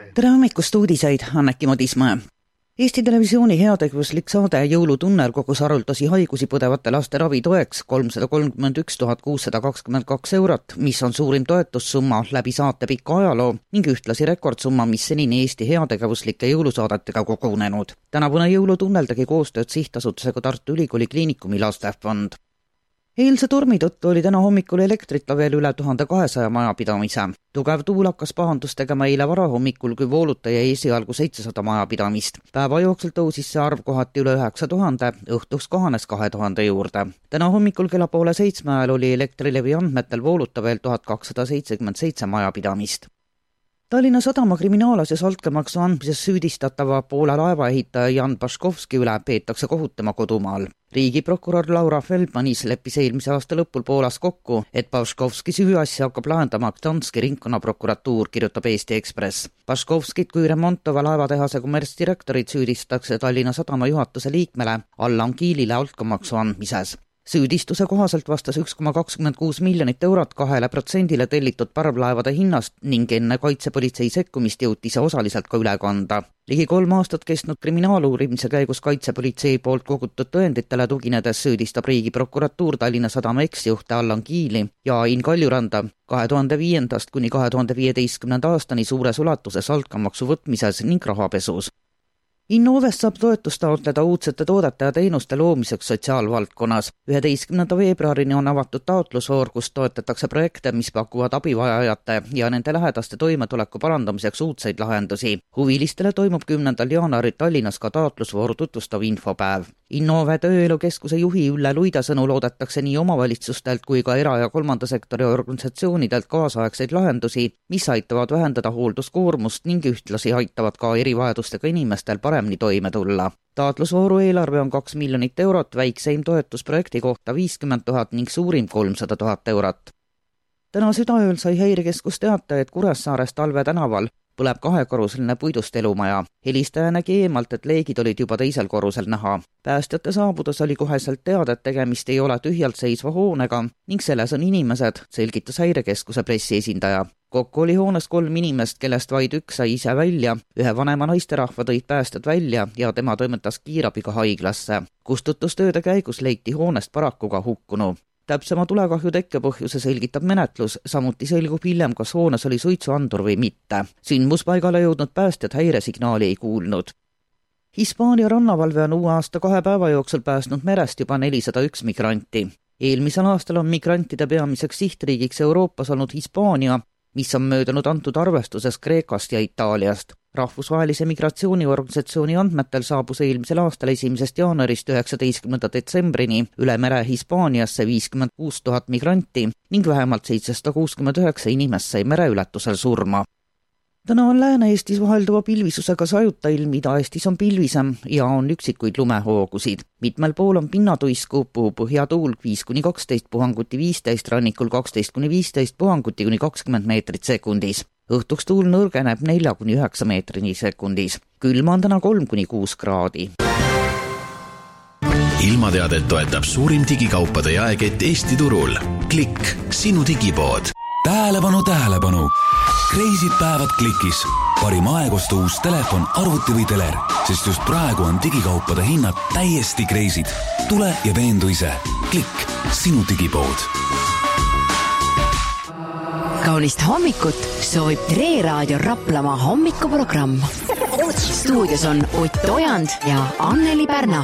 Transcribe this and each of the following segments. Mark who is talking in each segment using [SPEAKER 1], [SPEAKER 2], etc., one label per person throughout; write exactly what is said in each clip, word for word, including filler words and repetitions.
[SPEAKER 1] Tere hommikust uudiseid, Anneki Modismäe. Eesti Televisiooni heategevuslik saade Jõulutunnel kogus haruldasi haigusi põdevate laste ravi toeks kolmsada kolmkümmend üks tuhat kuussada kakskümmend kaks eurot, mis on suurim toetussumma läbi saate pika ajaloo ning ühtlasi rekordsumma, mis senini Eesti heategevuslike jõulusaadetega kogunenud. Tänavune Jõulutunnel tegi koostööd sihtasutusega Tartu Ülikooli Kliinikumi lastefond. Eilse tormi tõttu oli täna hommikul elektrita veel üle tuhande kahesaja majapidamise. Tugev tuul hakkas pahandust tegema eile varahommikul, kui vooluta jäi esialgu seitsesada majapidamist. Päeva jooksul tõusis see arv kohati üle üheksa tuhande, õhtuks kahanes kahe tuhande juurde. Täna hommikul kella poole seitsme ajal oli Elektrilevi andmetel vooluta veel tuhat kakssada seitsekümmend seitse majapidamist. Tallinna Sadama kriminaalasjas altkäemaksu andmises süüdistatava Poola laevaehitaja Jan Paszkowski üle peetakse kohut tema kodumaal. Riigiprokurör Laura Feldmanis leppis eelmise aasta lõpul Poolas kokku, et Paszkowski süüasja hakkab lahendama Gdanski ringkonnaprokuratuur, kirjutab Eesti Ekspress. Paszkowskit kui Remontova laevatehase kommertsdirektorit süüdistatakse Tallinna Sadama juhatuse liikmele Allan Kiilile altkäemaksu andmises. Süüdistuse kohaselt vastas üks koma kakskümmend kuus miljonit eurot kahele protsendile tellitud parvlaevade hinnast ning enne kaitsepolitsei sekkumist jõuti see osaliselt ka üle kanda. Ligi kolm aastat kestnud kriminaaluurimise käigus kaitsepolitsei poolt kogutud tõenditele tuginedes süüdistab Riigiprokuratuur Tallinna Sadama eksjuhte Allan Kiili ja Ain Kaljuranda kahe tuhande viiendast kuni kahe tuhande viieteistkümnenda aastani suures ulatuses altkäemaksu võtmises ning rahapesus. Innovest saab toetust taotleda uudsete toodete ja teenuste loomiseks sotsiaalvaldkonnas. üheteistkümnenda veebruarini on avatud taotlusvoor, kus toetatakse projekte, mis pakuvad abivajajate ja nende lähedaste toimetuleku parandamiseks uudseid lahendusi. Huvilistele toimub kümnendal jaanuaril Tallinnas ka taotlusvooru tutvustav infopäev. Innove tööelukeskuse juhi Ülle Luida sõnu loodetakse nii omavalitsustelt kui ka era- ja kolmanda sektori organisatsioonidelt kaasaegseid lahendusi, mis aitavad vähendada hoolduskoormust ning ühtlasi aitavad ka erivajadustega inimestel paremini toime tulla. Taotlusvooru eelarve on kaks miljonit eurot, väikseim toetusprojekti kohta viiskümmend tuhat ning suurim kolmsada tuhat eurot. Täna südaööl sai häirekeskus teata, et Kuressaares Talve tänaval põleb kahekorruseline puidust elumaja. Helistaja nägi eemalt, et leegid olid juba teisel korrusel näha. Päästjate saabudes oli koheselt teada, et tegemist ei ole tühjalt seisva hoonega ning selles on inimesed, selgitas häirekeskuse pressiesindaja. Kokku oli hoones kolm inimest, kellest vaid üks sai ise välja. Ühe vanema naisterahva tõid päästjad välja ja tema toimetas kiirabiga haiglasse. Kustutustööde käigus leiti hoonest paraku ka hukkunu. Täpsema tulekahju tekkepõhjuse selgitab menetlus, samuti selgub hiljem, kas hoones oli suitsuandur või mitte. Sündmuspaigale jõudnud päästjad häiresignaali ei kuulnud. Hispaania rannavalve on uue aasta kahe päeva jooksul päästnud merest juba nelisada üks migranti. Eelmisel aastal on migrantide peamiseks sihtriigiks Euroopas olnud Hispaania, mis on möödunud antud arvestuses Kreekast ja Itaaliast. Rahvusvahelise migratsiooniorganisatsiooni andmetel saabus eelmisel aastal esimesest jaanuarist üheksateistkümnenda detsembrini üle mere Hispaaniasse viiskümmend kuus tuhat migranti ning vähemalt seitsesada kuuskümmend üheksa inimest sai mereületusel surma. Täna on Lääne-Eestis vahelduva pilvisusega sajuta ilm, Ida-Eestis on pilvisem ja on üksikuid lumehoogusid. Mitmel pool on pinnatuisku, puhub põhjatuul viis kuni kaksteist puhanguti viisteist, rannikul kaksteist kuni viisteist puhanguti kuni kakskümmend meetrit sekundis. Õhtuks tuul nõrgeneb nelja kuni üheksa meetrini sekundis. Külma on täna kolm kuni kuus kraadi.
[SPEAKER 2] Ilmateadet toetab suurim digikaupade jaekett Eesti turul. Klikk, sinu digipood.
[SPEAKER 3] Tähelepanu, tähelepanu! Kreisid päevad Klikis. Parim aegostu uus telefon, arvuti või teler, sest just praegu on digikaupade hinnad täiesti kreisid. Tule ja veendu ise. Klikk, sinu digipood.
[SPEAKER 4] Kaunist hommikut soovib Tre Raadio Raplamaa hommikuprogramm. Stuudios on Ott Ojand ja Anneli Pärna.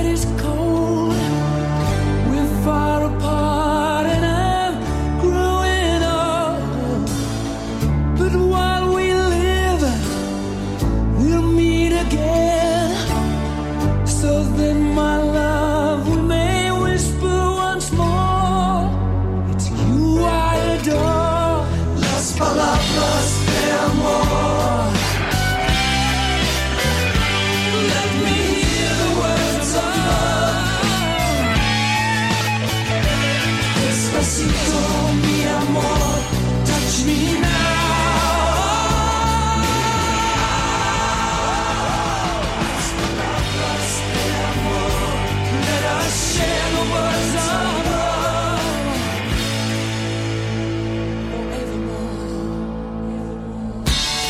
[SPEAKER 5] night is cold, we're far apart and I'm growing up. But while we live, we'll meet again. So then my love, we may whisper once more, it's you I adore. Las palabras de amor. Let me hear the words of love. Despacito, mi amor, touch me now. Las palabras de amor. Let us share the words of love forevermore.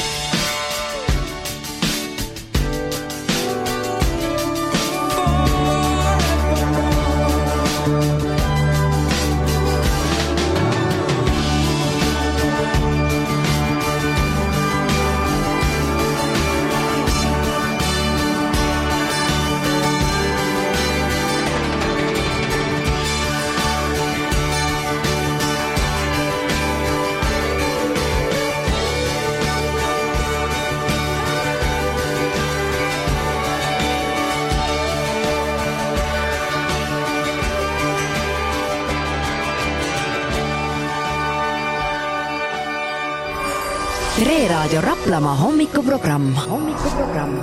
[SPEAKER 4] Tre Raadio Raplamaa hommikuprogramm. hommikuprogramm.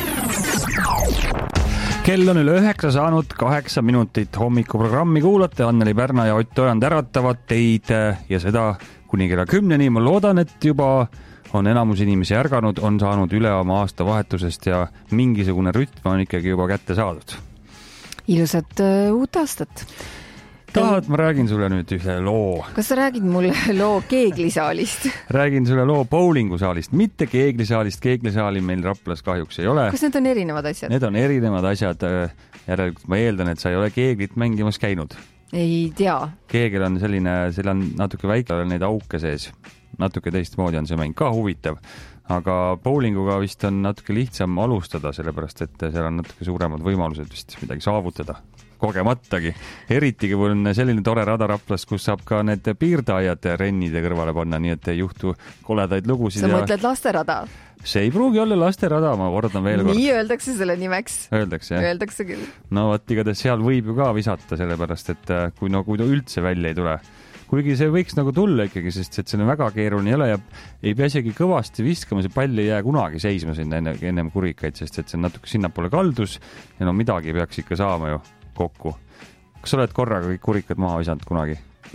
[SPEAKER 6] Kell on üle üheksa saanud kaheksa minutit hommikuprogrammi kuulate. Anneli Pärna ja Ott Ojand äratavad teid ja seda kuni kella kümneni. Ma loodan, et juba on enamus inimesi ärganud, on saanud üle oma aasta vahetusest ja mingisugune rütm on ikkagi juba kätte saadud.
[SPEAKER 7] Ilusat uh, uut aastat.
[SPEAKER 6] Tahad, ma räägin sulle nüüd ühe loo.
[SPEAKER 7] Kas sa räägid mulle loo keeglisaalist?
[SPEAKER 6] Räägin sulle loo bowlingusaalist, mitte keeglisaalist. Keeglisaali meil Raplas kahjuks ei ole.
[SPEAKER 7] Kas need on erinevad asjad?
[SPEAKER 6] Need on erinevad asjad. Järelikult ma eeldan, et sa ei ole keeglit mängimas käinud.
[SPEAKER 7] Ei tea.
[SPEAKER 6] Keegel on selline, seal on natuke väike neid auke sees. Natuke teistmoodi on see mäng ka huvitav. Aga bowlinguga vist on natuke lihtsam alustada, sellepärast et seal on natuke suuremad võimalused vist midagi saavutada. Kogematagi. Eritigi on selline tore rada Raplas, kus saab ka need piirdaajad rennide kõrvale panna, nii et ei juhtu koledaid lugusid.
[SPEAKER 7] Sa ja... mõtled lasterada?
[SPEAKER 6] See ei pruugi olla lasterada, ma kordan veel kord.
[SPEAKER 7] Nii öeldakse selle nimeks.
[SPEAKER 6] Öeldakse, jah?
[SPEAKER 7] Öeldakse küll.
[SPEAKER 6] No võt, igatahes seal võib ju ka visata, sellepärast et kui, no, kui ta üldse välja ei tule. Kuigi see võiks nagu tulla ikkagi, sest et see on väga keeruline ei ole ja ei pea isegi kõvasti viskama, see pall ei jää kunagi seisma sinna enne, ennem kurikaid, sest et see on natuke sinnapoole kaldus ja no midagi peaks ikka saama ju kokku. Kas sa oled korraga kõik kurikad maha visanud kunagi?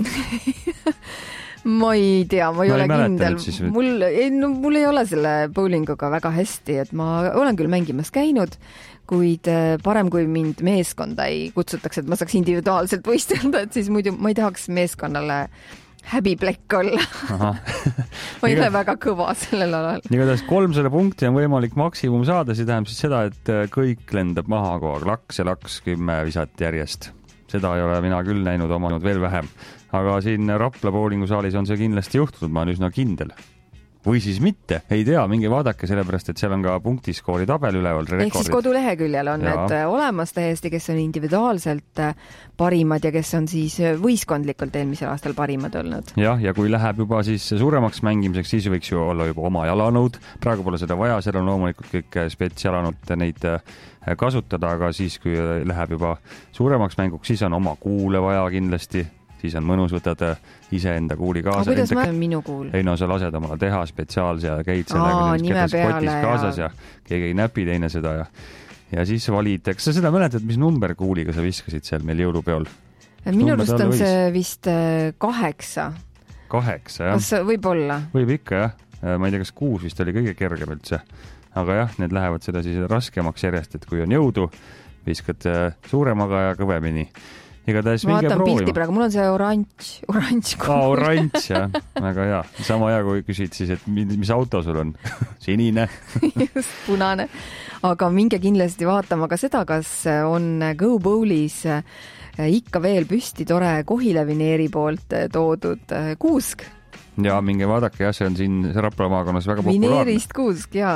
[SPEAKER 7] Ma ei tea, ma ei
[SPEAKER 6] no,
[SPEAKER 7] ole
[SPEAKER 6] ei
[SPEAKER 7] kindel.
[SPEAKER 6] Siis...
[SPEAKER 7] Mul, ei, no, mul ei ole selle bowlinguga väga hästi, et ma olen küll mängimas käinud, kuid parem kui mind meeskonda ei kutsutaks, et ma saaks individuaalselt võistelda, et siis muidu ma ei tahaks meeskonnale häbiplekk olla. ma ei ole väga kõva sellel alal.
[SPEAKER 6] Igatahes kolmsada punkti on võimalik maksimum saada, see tähendab siis seda, et kõik lendab maha kogu aeg, laks ja laks kümme visat järjest. Seda ei ole mina küll näinud, omanud veel vähem. Aga siin Rapla bowlingusaalis on see kindlasti juhtunud, ma olen üsna kindel. Või siis mitte, ei tea, minge vaadake, sellepärast, et seal on ka punktiskoori tabel üleval.
[SPEAKER 7] Ehk siis koduleheküljel on need olemas täiesti, kes on individuaalselt parimad ja kes on siis võistkondlikult eelmisel aastal parimad olnud.
[SPEAKER 6] Jah, ja kui läheb juba siis suuremaks mängimiseks, siis võiks ju olla juba oma jalanõud. Praegu pole seda vaja, seal on loomulikult kõik spetsialanud neid kasutada, aga siis, kui läheb juba suuremaks mänguks, siis on oma kuule vaja kindlasti. Siis on mõnus, võtad ise enda kuuli kaasa.
[SPEAKER 7] Aga kuidas ma minu kuul?
[SPEAKER 6] Ei no, sa lased omale teha spetsiaalse ja käid sellega kotis kaasas ja... ja keegi ei näpi teine seda ja, ja siis valid. Kas sa seda mäletad, mis number kuuliga sa viskasid seal meil jõulupeol?
[SPEAKER 7] Minu arust on see vist kaheksa.
[SPEAKER 6] Kaheksa, jah.
[SPEAKER 7] Kas võib olla?
[SPEAKER 6] Võib ikka, jah. Ma ei tea, kas kuus vist oli kõige kergem üldse. Aga jah, need lähevad seda siis raskemaks järjest, et kui on jõudu, viskad suuremaga ja kõvemini. Igatahes
[SPEAKER 7] ma vaatan pilti praegu, mul on see oranž, oranž kuul.
[SPEAKER 6] Aa, oranž, jah. Väga hea. Sama hea, kui küsid siis, et mis auto sul on? Sinine.
[SPEAKER 7] Just, punane. Aga minge kindlasti vaatama ka seda, kas on Go Bowlis ikka veel püsti tore Kohilevineeri poolt toodud kuusk.
[SPEAKER 6] Ja minge vaadake, jah, see on siin Rapla maakonnas väga populaarne.
[SPEAKER 7] Vineerist kuusk, jaa.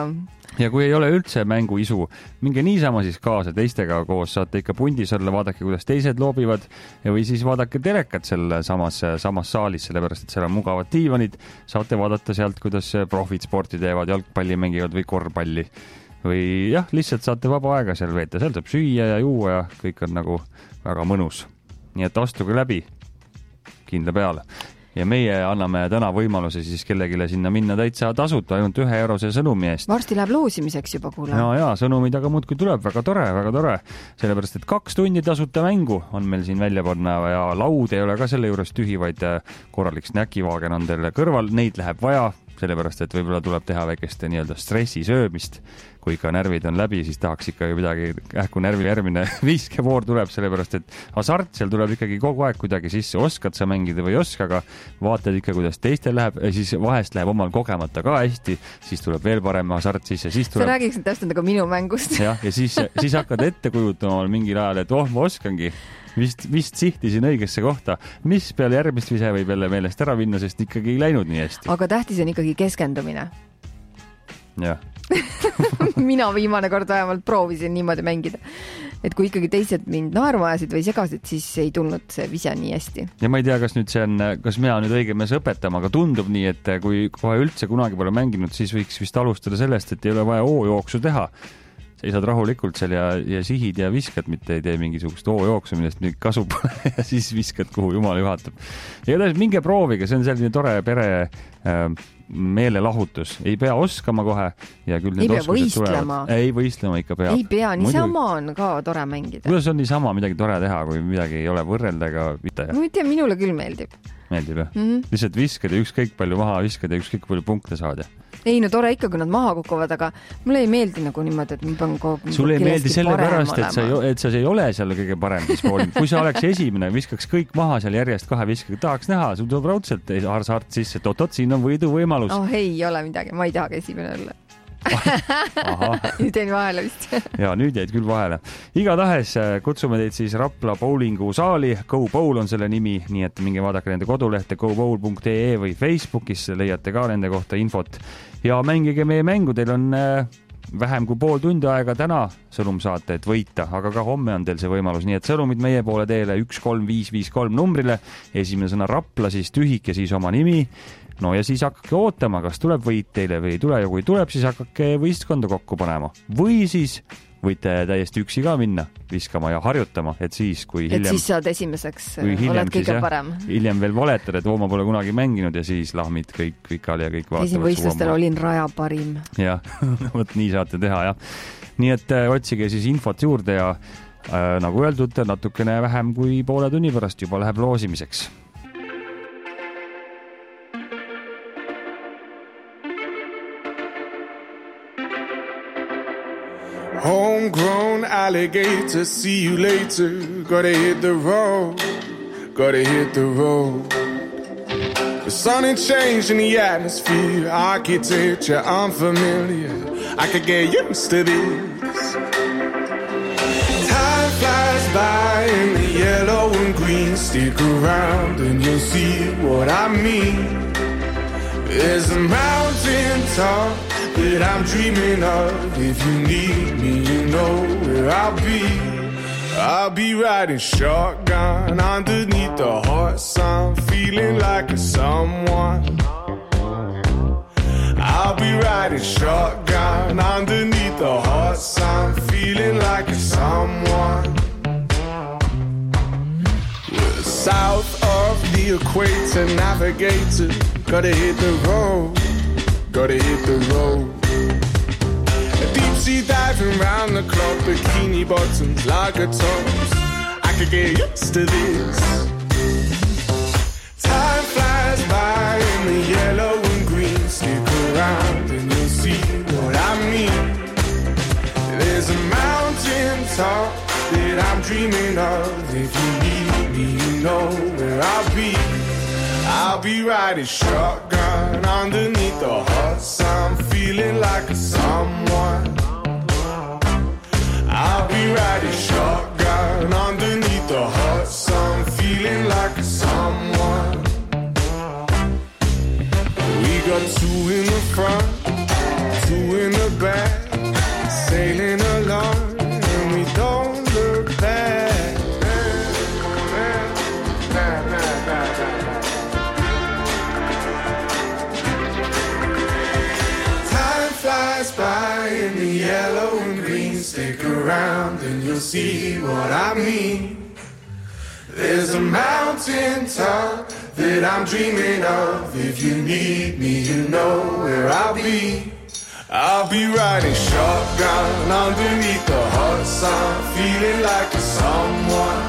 [SPEAKER 6] ja kui ei ole üldse mänguisu, minge niisama siis kaasa teistega koos, saate ikka pundis olla, vaadake, kuidas teised loobivad ja või siis vaadake telekat selle samas, samas saalis, sellepärast, et seal on mugavad diivanid, saate vaadata sealt, kuidas profid sporti teevad, jalgpalli mängivad või korvpalli või jah, lihtsalt saate vaba aega seal veeta, seal saab süüa ja juua ja kõik on nagu väga mõnus. Nii et astuge läbi kindla peale. Ja meie anname täna võimaluse siis kellegile sinna minna täitsa tasuta, ainult ühe eurose sõnumi eest.
[SPEAKER 7] Varsti läheb loosimiseks juba, kuule.
[SPEAKER 6] Ja, ja, sõnumid aga muudkui tuleb, väga tore, väga tore. Sellepärast, et kaks tundi tasuta mängu on meil siin välja panna ja laud ei ole ka selle juures tühi, vaid korralik snäkivaagen on teile kõrval, neid läheb vaja, sellepärast, et võib-olla tuleb teha väikeste nii-öelda stressi söömist. Kui ikka närvid on läbi, siis tahaks ikka midagi ähku närvi järgmine viiskevoor tuleb, sellepärast, et hasart seal tuleb ikkagi kogu aeg kuidagi sisse. Oskad sa mängida või oska, aga vaatad ikka, kuidas teistel läheb, siis vahest läheb omal kogemata ka hästi, siis tuleb veel parem hasart sisse. Siis tuleb...
[SPEAKER 7] Sa räägiksid täpselt nagu minu mängust.
[SPEAKER 6] Ja, ja siis, siis hakkad ette kujutama mingil ajal, et oh, ma oskangi. Vist, vist sihtisin õigesse kohta. Mis peale järgmist vise võib jälle meelest ära minna, sest ikkagi ei läinud nii hästi.
[SPEAKER 7] Aga tähtis on ikkagi keskendumine.
[SPEAKER 6] Jah.
[SPEAKER 7] Mina viimane kord vähemalt proovisin niimoodi mängida. Et kui ikkagi teised mind naeruajasid või segasid, siis ei tulnud see vise nii hästi.
[SPEAKER 6] Ja ma ei tea, kas nüüd see on, kas mina nüüd õige mees õpetama, aga tundub nii, et kui kohe üldse kunagi pole mänginud, siis võiks vist alustada sellest, et ei ole vaja oo-jooksu teha. Seisad rahulikult seal ja, ja sihid ja viskad, mitte ei tee mingisugust oo-jooksu, millest nüüd kasu pole ja siis viskad, kuhu jumal juhatab. Ja minge prooviga, see on selline tore pere äh, meelelahutus. Ei pea oskama kohe ja küll need
[SPEAKER 7] ei pea võistlema.
[SPEAKER 6] Ei võistlema ikka peab.
[SPEAKER 7] Ei pea, niisama on ka tore mängida.
[SPEAKER 6] Kuidas on niisama midagi tore teha, kui midagi ei ole võrrelda ega mitte?
[SPEAKER 7] Ma ei tea, minule küll meeldib.
[SPEAKER 6] Meeldib, jah? Mm-hmm. Lihtsalt viskad ja ükskõik palju maha viskad ja ükskõik palju punkte saad.
[SPEAKER 7] Ei, no tore ikka, kui nad maha kukuvad, aga mulle ei meeldi nagu niimoodi, et ma pean kogu
[SPEAKER 6] sulle ei meeldi selle pärast, et sa, et sa ei ole seal kõige parem. Kui sa oleks esimene, viskaks kõik maha seal järjest kahe viskaga, tahaks näha, sul tuleb raudselt harsart sisse, et oot-oot, siin on võidu võimalus.
[SPEAKER 7] Oh, ei ole midagi, ma ei tahagi esimene olla. Nüüd jäin vahele vist.
[SPEAKER 6] Ja nüüd jäid küll vahele. Igatahes kutsume teid siis Rapla bowlingu saali. Go Bowl on selle nimi, nii et minge vaadake nende kodulehte go bowl punkt ee või Facebookis leiate ka nende kohta infot. Ja mängige meie mängu, teil on vähem kui pool tundi aega täna sõnum saate, et võita, aga ka homme on teil see võimalus, nii et sõnumid meie poole teele üks kolm viis viis kolm numbrile, esimene sõna Rapla, siis tühik ja siis oma nimi. No ja siis hakkake ootama, kas tuleb võit teile või ei tule ja kui tuleb, siis hakkake võistkonda kokku panema. Või siis võite täiesti üksi ka minna viskama ja harjutama, et siis kui hiljem...
[SPEAKER 7] Et siis saad esimeseks,
[SPEAKER 6] hiljem,
[SPEAKER 7] oled kõige
[SPEAKER 6] jah,
[SPEAKER 7] parem.
[SPEAKER 6] Hiljem veel valetad, et Vooma pole kunagi mänginud ja siis lahmid kõik vikali ja kõik vaatavad.
[SPEAKER 7] Esim võistlustel olin raja parim.
[SPEAKER 6] Jah, võt nii saate teha, jah. Nii et äh, otsige siis infot juurde ja äh, nagu öeldud, natukene vähem kui poole tunni pärast juba läheb loosimiseks.
[SPEAKER 8] Homegrown alligator, see you later. Gotta hit the road, gotta hit the road. The sun ain't changed in the atmosphere, architecture unfamiliar. I could get used to this. Time flies by in the yellow and green. Stick around and you'll see what I mean. There's a mountain top that I'm dreaming of. If you need me, you know where I'll be. I'll be riding shotgun underneath the hot sun, feeling like a someone. I'll be riding shotgun underneath the hot sun, feeling like a someone. We're south of the equator, navigator. Gotta hit the road, gotta hit the road. Deep sea diving round the clock, bikini bottoms, lager tops. I could get used to this. Time flies by in the yellow and green. Stick around and you'll see what I mean. There's a mountain top that I'm dreaming of. If you need me, you know where I'll be. I'll be riding shotgun underneath the hot sun, feeling like a someone. I'll be riding shotgun underneath the hot sun, feeling like a someone. We got two in the front, two in the back. see what I mean. There's a mountain top that I'm dreaming of. If you need me, you know where I'll be. I'll be riding shotgun underneath the hot sun, feeling like a someone.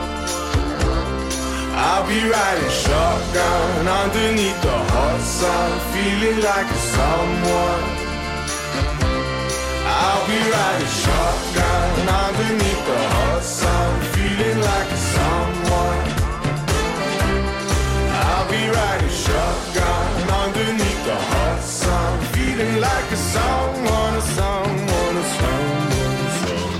[SPEAKER 8] I'll be riding shotgun underneath the hot sun, feeling like a someone. I'll be riding shotgun underneath the hot sun, feeling like a someone. I'll be riding shotgun underneath the hot sun, feeling like a someone, a someone, a someone, a someone.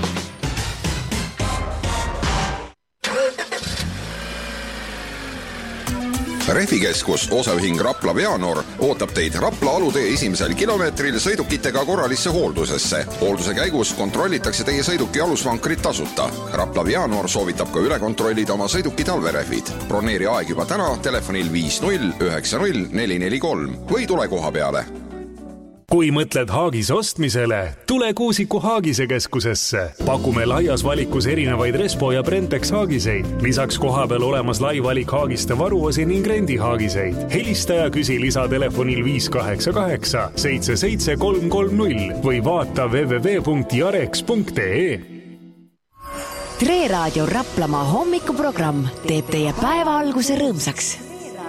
[SPEAKER 9] Rehvikeskus osaühing Rapla Veanor ootab teid Rapla alutee esimesel kilomeetril sõidukitega korralisse hooldusesse. Hoolduse käigus kontrollitakse teie sõiduki alusvankrit tasuta. Rapla Veanor soovitab ka üle kontrollida oma sõiduki talverehvid. Broneeri aeg juba täna telefonil viis null üheksa null neli neli kolm või tule koha peale.
[SPEAKER 10] Kui mõtled haagis ostmisele, tule Kuusiku Haagise keskusesse. Pakume laias valikus erinevaid Respo ja Brentex haagiseid. Lisaks koha peal olemas lai valik haagiste varuosi ning rendihaagiseid. Helista ja küsi lisatelefonil viis kaheksa kaheksa seitse seitse kolm kolm null või vaata w w w punkt jareks punkt ee.
[SPEAKER 4] Tre Raadio Raplamaa hommikuprogramm teeb teie päeva alguse rõõmsaks.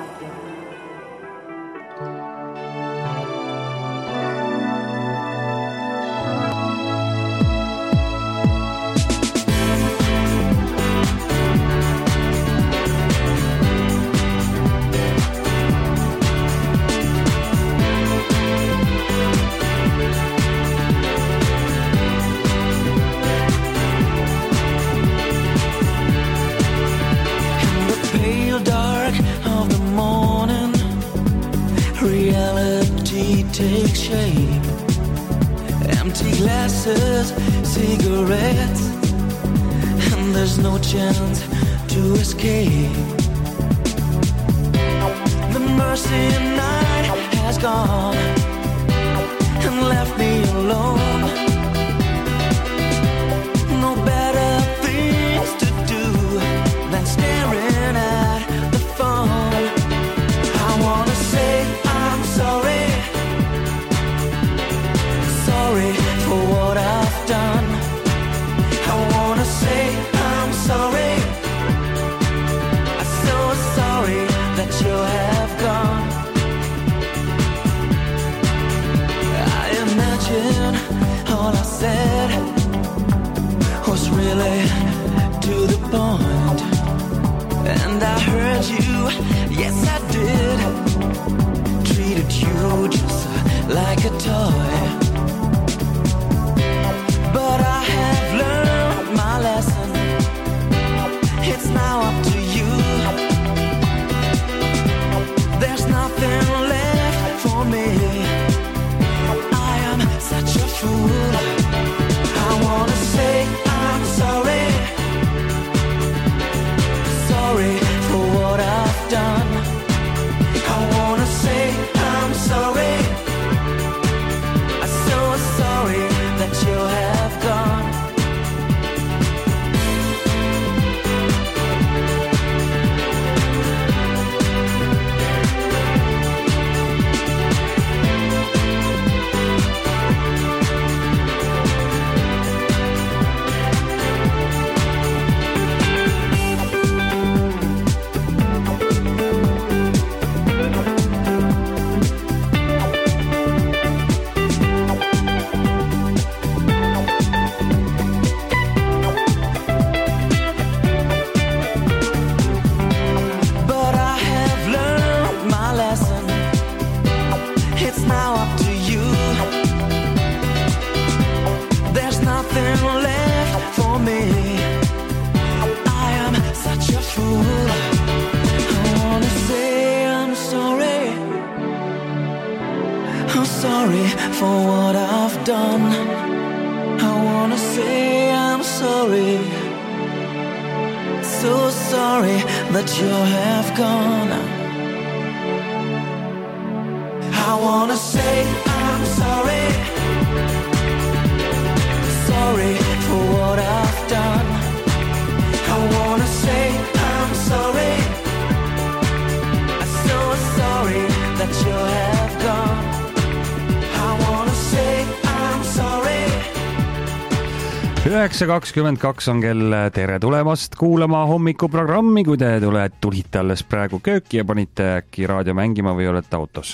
[SPEAKER 5] Take shape. Empty glasses, cigarettes, and there's no chance to escape. The mercy night has gone and left me alone. No better things to do than staring at the phone. I wanna say I'm sorry, sorry for what I've done. I wanna say I'm sorry, I'm so sorry that you have gone. I imagine all I said was really to the point, and I heard you, yes I did, treated you just like a toy. But I have learned my lesson. It's now up to you. There's nothing left for me. I am such a fool. I wanna say I'm sorry, sorry for what I've done. I wanna say I'm sorry, I'm so sorry that you have gone. Sorry for what I've done. I wanna say I'm sorry, so sorry that you have gone. I wanna say I'm sorry, sorry for what I've done. done. I wanna say I'm sorry. I'm so sorry that you have gone. I wanna say I'm sorry.
[SPEAKER 6] üheksa kakskümmend kaks on kell. Tere tulemast kuulama hommikuprogrammi, kui te tule, tulite alles praegu kööki ja panite äkki raadio mängima või olete autos.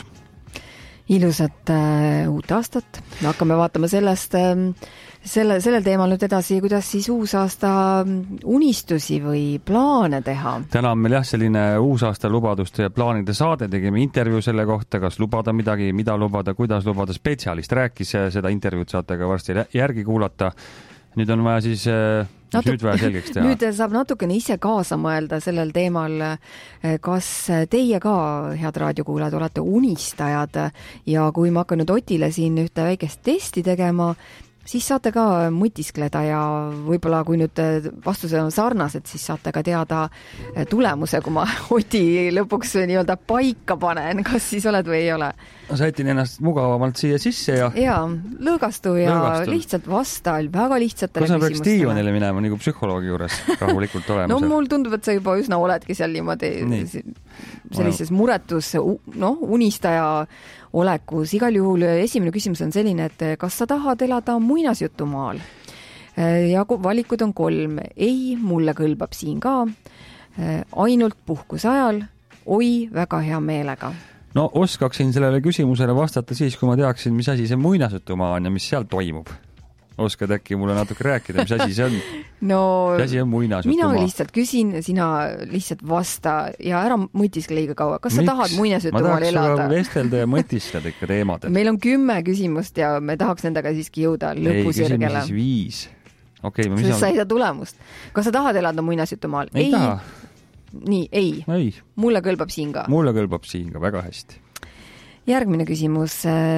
[SPEAKER 7] Ilusat äh, uut aastat. Hakkame vaatama sellest, äh, selle, sellel teemal nüüd edasi, kuidas siis uusaasta unistusi või plaane teha.
[SPEAKER 6] Täna on meil jah selline uusaasta lubaduste ja plaanide saade, tegime intervjuu selle kohta, kas lubada midagi, mida lubada, kuidas lubada. Spetsialist rääkis, seda intervjuud saate ka varsti järgi kuulata. Nüüd on vaja siis, mis Natu... nüüd vaja selgeks teha?
[SPEAKER 7] Nüüd saab natukene ise kaasa mõelda sellel teemal, kas teie ka, head raadiokuulajad, olete unistajad ja kui ma hakkan nüüd Otile siin ühte väikest testi tegema, siis saate ka mõtiskleda ja võib-olla kui nüüd vastused on sarnased, siis saate ka teada tulemuse, kui ma Oti lõpuks nii-öelda paika panen, kas siis oled või ei ole.
[SPEAKER 6] Saitin ennast mugavamalt siia sisse ja...
[SPEAKER 7] Ja, lõõgastu ja lõõgastu. Lihtsalt vasta väga lihtsatele küsimustele.
[SPEAKER 6] Kas sa peaks diivanile minema nagu psühholoogi juures rahulikult olema?
[SPEAKER 7] No mul tundub, et sa juba üsna oledki seal niimoodi Nii. sellises muretus, no, unistaja olekus. Igal juhul esimene küsimus on selline, et kas sa tahad elada muinasjutumaal? Ja valikud on kolm. Ei, mulle kõlbab siin ka. Ainult puhkuse ajal. Oi, väga hea meelega.
[SPEAKER 6] No oskaksin sellele küsimusele vastata siis, kui ma teaksin, mis asi see muinasjutumaa on ja mis seal toimub. Oskad äkki mulle natuke rääkida, mis asi see on?
[SPEAKER 7] No,
[SPEAKER 6] mis asi on muinasjutumaa?
[SPEAKER 7] Mina lihtsalt küsin, sina lihtsalt vasta ja ära mõtiskle liiga kaua. Kas
[SPEAKER 6] Miks?
[SPEAKER 7] Sa tahad muinasjutumaal elada?
[SPEAKER 6] Ma tahaks vestelda ja mõtistleda ikka teemadel.
[SPEAKER 7] Meil on kümme küsimust ja me tahaks nendega siiski jõuda lõpusirgele.
[SPEAKER 6] Ei, küsimus siis viis. Okay,
[SPEAKER 7] Sest on... sa ei saa tulemust. Kas sa tahad elada muinasjutumaal?
[SPEAKER 6] Ei, ei taha.
[SPEAKER 7] Nii, ei.
[SPEAKER 6] ei.
[SPEAKER 7] Mulle kõlbab siin ka.
[SPEAKER 6] Mulle kõlbab siin ka väga hästi.
[SPEAKER 7] Järgmine küsimus.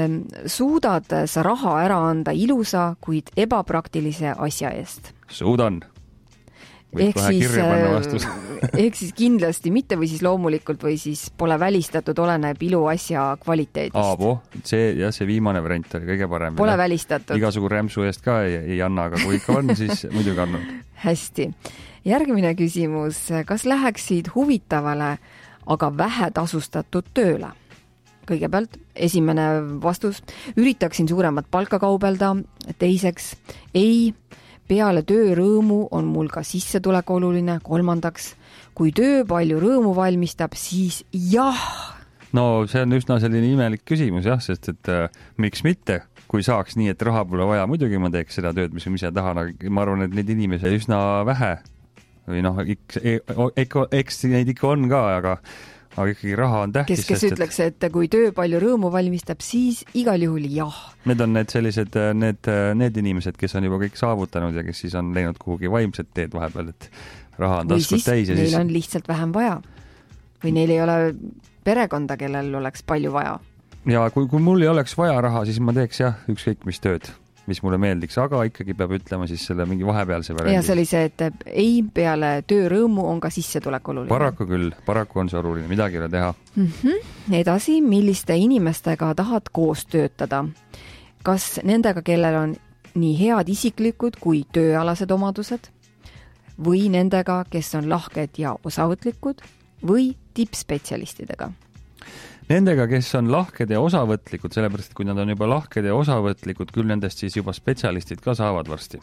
[SPEAKER 7] Suudad sa raha ära anda ilusa, kuid ebapraktilise asja eest?
[SPEAKER 6] Suudan. Võid
[SPEAKER 7] ehk
[SPEAKER 6] kohe
[SPEAKER 7] siis,
[SPEAKER 6] kirja panna vastus.
[SPEAKER 7] ehk siis kindlasti mitte või siis loomulikult või siis pole välistatud, oleneb iluasja kvaliteedist.
[SPEAKER 6] Aabo, see, jah, see viimane variant oli kõige parem.
[SPEAKER 7] Pole välistatud.
[SPEAKER 6] Igasugu rämsu eest ka ei, ei anna, aga kui ikka on, siis muidugi annan.
[SPEAKER 7] Hästi. Järgmine küsimus. Kas läheksid huvitavale, aga vähe tasustatud tööle? Kõigepealt esimene vastus. Üritaksin suuremat palka kaubelda. Teiseks, ei. Peale töö rõõmu on mul ka sissetulek oluline. Kolmandaks, kui töö palju rõõmu valmistab, siis jah.
[SPEAKER 6] No see on üsna selline imelik küsimus, jah, sest et äh, miks mitte, kui saaks nii, et raha pole vaja, muidugi ma teeks seda tööd, mis ma ise tahan, aga ma arvan, et neid inimesi üsna vähe või noh, eks, eks neid ikka on ka, aga aga ikkagi raha on tähtis.
[SPEAKER 7] Kes, kes
[SPEAKER 6] sest,
[SPEAKER 7] ütleks, et kui töö palju rõõmu valmistab, siis igal juhul jah.
[SPEAKER 6] Need on need sellised, need, need inimesed, kes on juba kõik saavutanud ja kes siis on läinud kuhugi vaimset teed vahepeal, et raha on taskut täis.
[SPEAKER 7] Või siis neil
[SPEAKER 6] siis...
[SPEAKER 7] on lihtsalt vähem vaja. Või neil ei ole perekonda, kellel oleks palju vaja.
[SPEAKER 6] Ja kui, kui mul ei oleks vaja raha, siis ma teeks jah, ükskõik mis tööd, mis mulle meeldiks, aga ikkagi peab ütlema siis selle mingi vahepealse variandi.
[SPEAKER 7] Ja see oli see, et ei peale töö rõõmu on ka sissetulek oluline.
[SPEAKER 6] Paraku küll, paraku on see oluline, midagi ei ole teha.
[SPEAKER 7] Mm-hmm. Edasi, milliste inimestega tahad koos töötada? Kas nendega, kellel on nii head isiklikud kui tööalased omadused? Või nendega, kes on lahked ja osavõtlikud? Või tippspetsialistidega?
[SPEAKER 6] Nendega, kes on lahked ja osavõtlikud, sellepärast, et kui nad on juba lahked ja osavõtlikud, küll nendest siis juba spetsialistid ka saavad varsti.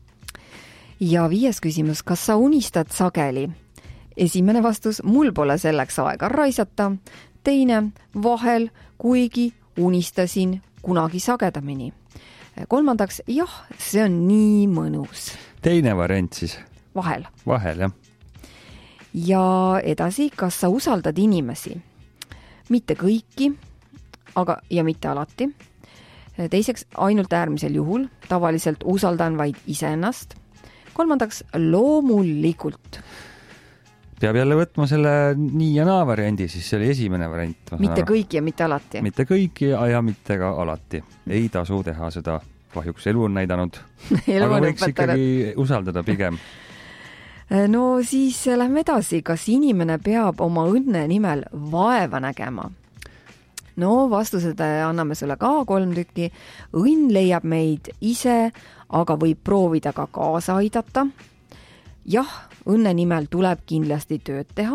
[SPEAKER 7] Ja viies küsimus, kas sa unistad sageli? Esimene vastus, mul pole selleks aega raisata. Teine, vahel, kuigi unistasin kunagi sagedamini. Kolmandaks, jah, see on nii mõnus.
[SPEAKER 6] Teine variant siis?
[SPEAKER 7] Vahel.
[SPEAKER 6] Vahel, jah.
[SPEAKER 7] Ja edasi, kas sa usaldad inimesi? Mitte kõiki, aga ja mitte alati. Teiseks, ainult äärmisel juhul, tavaliselt usaldan vaid iseennast. Kolmandaks, loomulikult.
[SPEAKER 6] Peab jälle võtma selle nii ja naa variandi, siis see oli esimene variant.
[SPEAKER 7] Mitte kõiki ja mitte alati.
[SPEAKER 6] Mitte kõiki ja, ja mitte ka alati. Ei tasu teha seda, kahjuks elu on näidanud.
[SPEAKER 7] elu
[SPEAKER 6] aga
[SPEAKER 7] on
[SPEAKER 6] võiks
[SPEAKER 7] õpetanud.
[SPEAKER 6] ikkagi usaldada pigem.
[SPEAKER 7] No siis lähme edasi. Kas inimene peab oma õnne nimel vaeva nägema? no vastused anname sulle ka kolm tükki. Õnn leiab meid ise, aga võib proovida ka kaasa aidata. Jah, õnne nimel tuleb kindlasti tööd teha.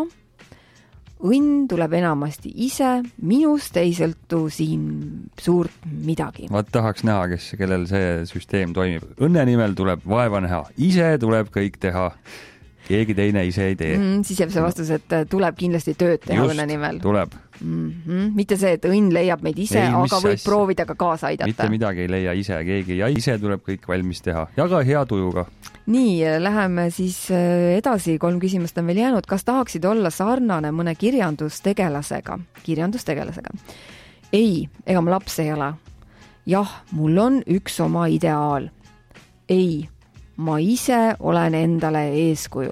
[SPEAKER 7] Õnn tuleb enamasti ise, minust ei sõltu siin suurt midagi.
[SPEAKER 6] Ma tahaks näha, kes, kellel see süsteem toimib. Õnne nimel tuleb vaeva näha. Ise tuleb kõik teha. Keegi teine ise ei tee.
[SPEAKER 7] Mm, siis jääb see vastus, et tuleb kindlasti tööd teha
[SPEAKER 6] Just,
[SPEAKER 7] õnne nimel.
[SPEAKER 6] tuleb.
[SPEAKER 7] Mm-hmm. Mitte see, et õnn leiab meid ise, ei, aga võib asja? proovida ka kaasa aidata.
[SPEAKER 6] Mitte midagi ei leia ise, keegi ja ise tuleb kõik valmis teha. Ja ka hea tujuga.
[SPEAKER 7] Nii, läheme siis edasi. Kolm küsimust on veel jäänud. Kas tahaksid olla sarnane mõne kirjandustegelasega? Kirjandustegelasega. Ei, ega ma laps ei ole. Jah, mul on üks oma ideaal. Ei, ma ise olen endale eeskuju.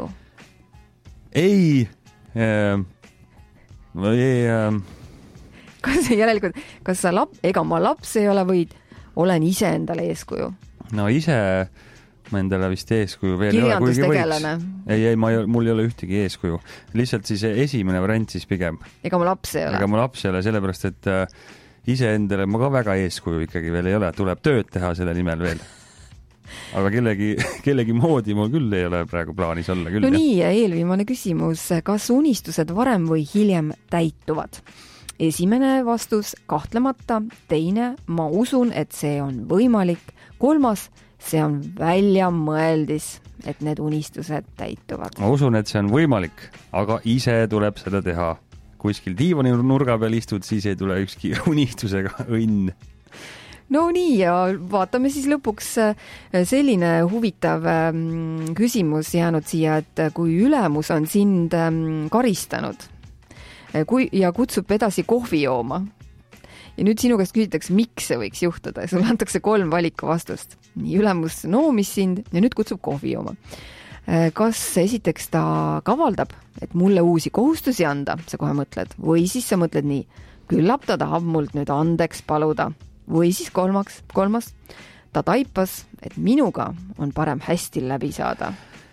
[SPEAKER 6] Ei, äh, või äh...
[SPEAKER 7] kas järelikult, kas sa lap, ega ma laps ei ole või olen ise endale eeskuju?
[SPEAKER 6] No ise ma endale vist eeskuju veel ei ole, kuigi võiks. Ei, ei, ma ei, mul ei ole ühtegi eeskuju. Lihtsalt siis esimene variant siis pigem.
[SPEAKER 7] Ega ma laps ei ole.
[SPEAKER 6] Ega ma laps ei ole, sellepärast, et äh, ise endale ma ka väga eeskuju ikkagi veel ei ole. Tuleb tööd teha selle nimel veel. Aga kellegi, kellegi moodi mul küll ei ole praegu plaanis olla. Küll,
[SPEAKER 7] no nii, eelviimane küsimus. Kas unistused varem või hiljem täituvad? Esimene vastus kahtlemata. Teine, ma usun, et see on võimalik. Kolmas, see on väljamõeldis, et need unistused täituvad.
[SPEAKER 6] Ma usun, et see on võimalik, aga ise tuleb seda teha. Kuskil diivani nurga peal istud, siis ei tule ükski unistusega õnn.
[SPEAKER 7] No nii, ja vaatame siis lõpuks selline huvitav küsimus jäänud siia, et kui ülemus on sind karistanud kui, ja kutsub edasi kohvi jooma ja nüüd sinu käest küsitakse, miks see võiks juhtuda ja sulle antakse kolm valiku vastust. Nii, ülemus noomis sind ja nüüd kutsub kohvi jooma. Kas esiteks ta kavaldab, et mulle uusi kohustusi anda, sa kohe mõtled, või siis sa mõtled nii, küllap ta tahab mult nüüd andeks paluda. Või siis kolmaks, kolmas, ta taipas, et minuga on parem hästi läbi saada.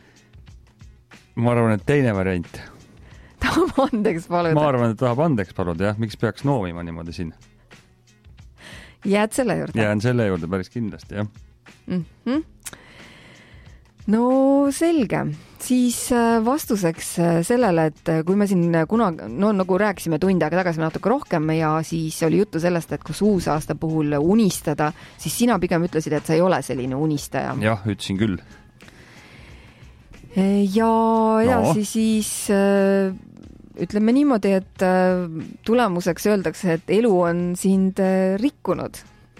[SPEAKER 6] Ma arvan, et teine variant.
[SPEAKER 7] Tahab andeks paluda.
[SPEAKER 6] Ma arvan, et tahab andeks paluda, jah. Miks peaks noomima niimoodi siin?
[SPEAKER 7] Jääd selle juurde?
[SPEAKER 6] Jään selle juurde päris kindlasti, jah.
[SPEAKER 7] Mm-hmm. No selge. Siis vastuseks sellele, et kui me siin kunagi, no nagu rääkisime tund aega tagasi natuke rohkem ja siis oli juttu sellest, et kus uusaasta puhul unistada, siis sina pigem ütlesid, et sa ei ole selline unistaja.
[SPEAKER 6] Jah, ütlesin küll.
[SPEAKER 7] Ja edasi no. Siis ütleme niimoodi, et tulemuseks öeldakse, et elu on sind rikkunud.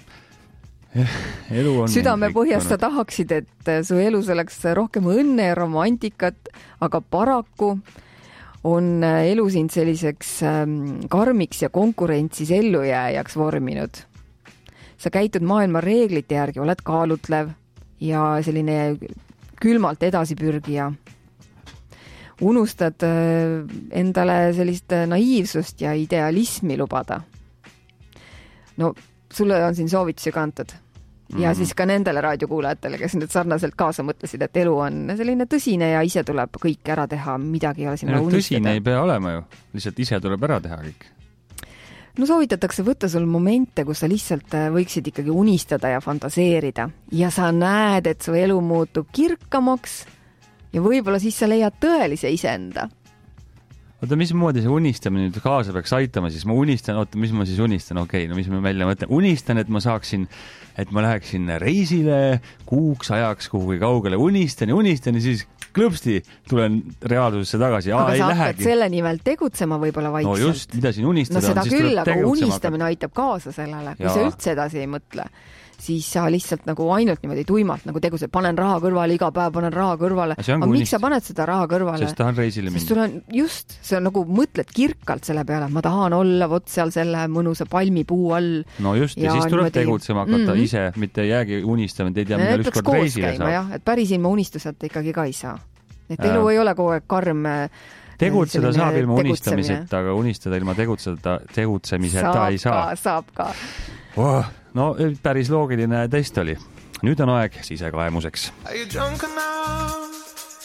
[SPEAKER 6] Elu on
[SPEAKER 7] südame põhjast sa tahaksid, et su elus oleks rohkem õnne ja romantikat, aga paraku on elu sind selliseks karmiks ja konkurentsis ellujääjaks vorminud. Sa käitud maailma reeglite järgi, oled kaalutlev ja selline külmalt edasipürgija. Unustad endale sellist naiivsust ja idealismi lubada. No sulle on siin soovitusi kantud. Ja mm. siis ka nendele raadiokuulajatele, kes nüüd sarnaselt kaasa mõtlesid, et elu on selline tõsine ja ise tuleb kõik ära teha, midagi ei ole sinna
[SPEAKER 6] no,
[SPEAKER 7] unistada.
[SPEAKER 6] Tõsine ei pea olema ju, lihtsalt ise tuleb ära teha kõik.
[SPEAKER 7] No soovitatakse võtta sul momente, kus sa lihtsalt võiksid ikkagi unistada ja fantaseerida. Ja sa näed, et su elu muutub kirkamaks ja võib-olla siis sa leiad tõelise iseenda.
[SPEAKER 6] Oota, mismoodi see unistamine nüüd kaasa peaks aitama, siis ma unistan, oota, mis ma siis unistan, okei, okay, no mis ma välja mõtlen, unistan, et ma saaksin, et ma läheksin reisile kuuks ajaks kuhugi kaugele, unistan ja unistan ja siis klõpsti tulen reaalsusesse tagasi.
[SPEAKER 7] Aga
[SPEAKER 6] Aa,
[SPEAKER 7] sa
[SPEAKER 6] hakkad
[SPEAKER 7] lähegi. Selle nimel tegutsema võib-olla vaikselt.
[SPEAKER 6] No just, mida siin unistada
[SPEAKER 7] no seda
[SPEAKER 6] on, siis
[SPEAKER 7] küll,
[SPEAKER 6] tuleb
[SPEAKER 7] aga
[SPEAKER 6] tegutsema.
[SPEAKER 7] Unistamine aitab kaasa sellele, kui
[SPEAKER 6] ja.
[SPEAKER 7] sa üldse edasi ei mõtle. Siis sa lihtsalt nagu ainult niimoodi tuimalt nagu tegused, panen raha kõrvale, iga päev panen raha kõrvale. Aga miks sa paned seda raha kõrvale?
[SPEAKER 6] Sest tahan reisile minna.
[SPEAKER 7] Sest sul on just, see on nagu mõtled kirkalt selle peale, ma tahan olla vot seal selle mõnusa palmipuu all.
[SPEAKER 6] No just, ja, ja siis tuleb niimoodi... tegutsema hakata mm -hmm. ise, mitte jäägi unistama, te ei tea, millal ükskord reisile saab.
[SPEAKER 7] Jah, et päris ilma unistuseta ikkagi ka ei saa. Et elu äh. ei ole kogu aeg karm.
[SPEAKER 6] Tegutseda saab ilma unistamiseta, aga unistada ilma tegutseda, tegutsemiseta
[SPEAKER 7] saab
[SPEAKER 6] ei saa.
[SPEAKER 7] Ka, saab ka.
[SPEAKER 6] Oh, no päris loogiline test oli. Nüüd on aeg sisekaemuseks.
[SPEAKER 5] Are you drunk enough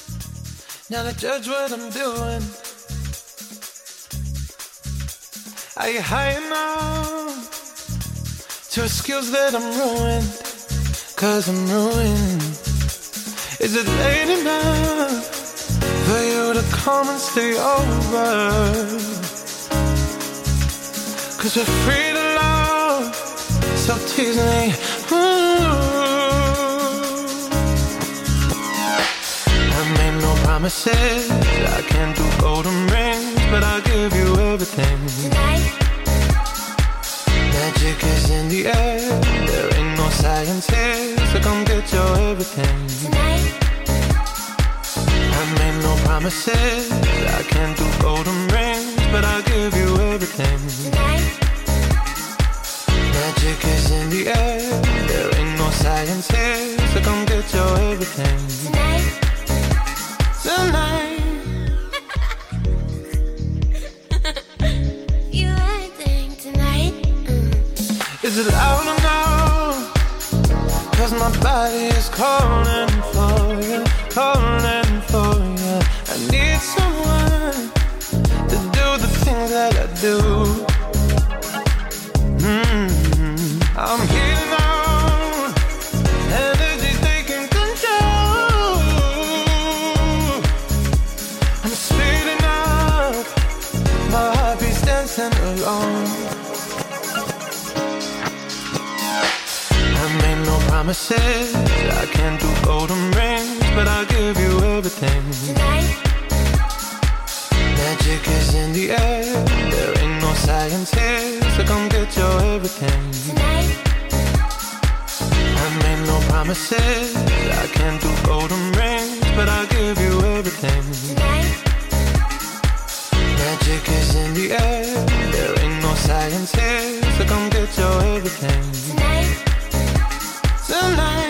[SPEAKER 5] now to judge what I'm doing?
[SPEAKER 8] Are you high enough to excuse that I'm ruined? Cause I'm ruined. Is it late enough for you to come and stay over? Cause we're free to love, so tease me. Ooh. I made no promises, I can't do golden rings, but I'll give you everything. Tonight. Magic is in the air, there ain't no science here, so come get your everything. Tonight. I made no promises, I can't do golden rings, but I'll give you everything. Tonight. Magic is in the air, there ain't no science here, so come get your everything. Tonight. Tonight. You acting tonight. Mm. Is it loud or no? Cause my body is calling for you, calling for you. I need someone to do the things that I do. Mm-hmm. I'm healing on energy taking control. I'm speeding up, my heart beats dancing alone. I made no promises, I can't do golden rings, but I'll give you everything. Tonight. Magic is in the air, there ain't no science here, so come get your everything. Tonight. I made no promises, I can't do golden rings, but I'll give you everything. Tonight. Magic is in the air, there ain't no science here, so come get your everything. Tonight. Tonight.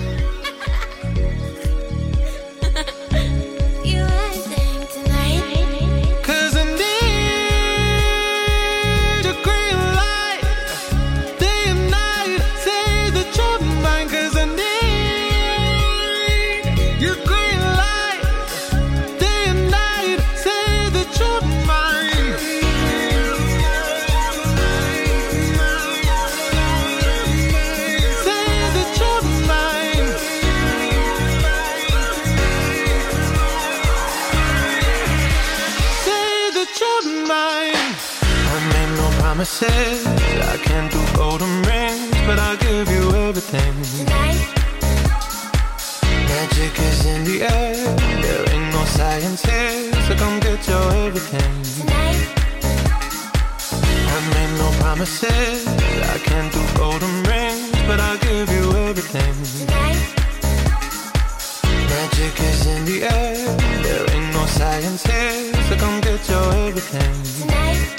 [SPEAKER 8] Promises, I can't do golden rings, but I'll give you everything. Tonight. Magic is in the air, there ain't no science here, so come get your everything. Tonight. I made no promises, I can't do golden rings, but I'll give you everything. Tonight. Magic is in the air, there ain't no science here, so come get your everything. Tonight.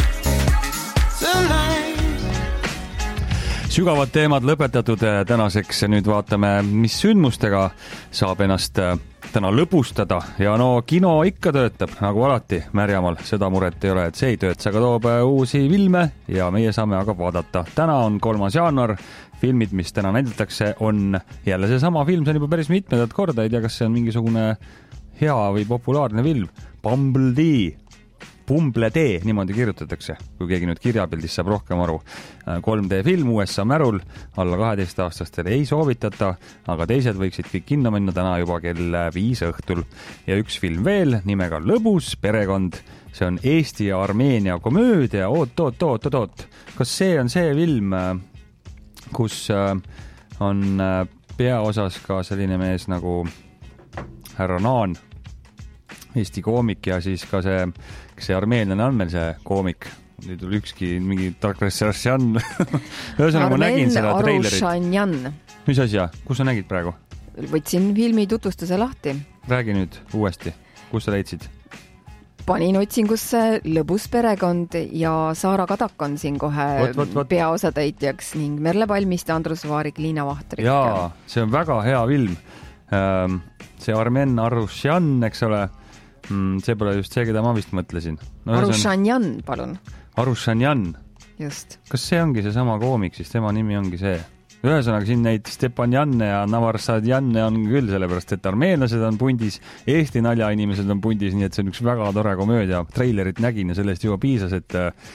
[SPEAKER 6] Sügavad teemad lõpetatud tänaseks, nüüd vaatame, mis sündmustega saab ennast täna lõbustada ja no kino ikka töötab, nagu alati Märjamaal, seda muret ei ole, et see ei tööta, aga toob uusi filme ja meie saame aga vaadata. Täna on kolmas jaanuar, filmid, mis täna näidatakse, on jälle see sama film, see on juba päris mitmedat korda, ei tea, kas see on mingisugune hea või populaarne film, Bumblebee. Pumble D, niimoodi kirjutatakse, kui keegi nüüd kirjapildis saab rohkem aru. kolm D film U S A märul, alla kaheteist aastastele ei soovitata, aga teised võiksid kõik kinno minna täna juba kell viis õhtul. Ja üks film veel, nimega Lõbus perekond, see on Eesti ja Armeenia komöödia, oot, oot, oot, oot, oot. Kas see on see film, kus on peaosas ka selline mees nagu härra Naan, Eesti koomik ja siis ka see, kas see armeenlane on meil see koomik? Nüüd tuli ükski mingi Tarkressarsian. Ühesõnaga ma nägin seda treilerit.
[SPEAKER 7] Arushanjan.
[SPEAKER 6] Mis asja? Kus sa nägid praegu?
[SPEAKER 7] Võtsin filmi tutvustuse lahti.
[SPEAKER 6] Räägi nüüd uuesti. Kus sa leidsid?
[SPEAKER 7] Panin otsingusse Lõbus perekond ja Saara Kadak on siin kohe võt, võt, võt. peaosatäitjaks ning Merle Palmiste, Andrus Vaarik, Liina Vahtrik.
[SPEAKER 6] Jaa, see on väga hea film. See Armen Arushan, eks ole, see pole just see, keda ma vist mõtlesin.
[SPEAKER 7] No, Arushanjan, palun.
[SPEAKER 6] Arushanjan.
[SPEAKER 7] Just.
[SPEAKER 6] Kas see ongi see sama koomik, siis tema nimi ongi see? Ühesõnaga siin neid Stepanjanne ja Navarsadjanne on küll, sellepärast et armeenlased on pundis, Eesti naljainimesed on pundis, nii et see on üks väga tore komöödia. Treilerit nägin ja sellest juba piisas, et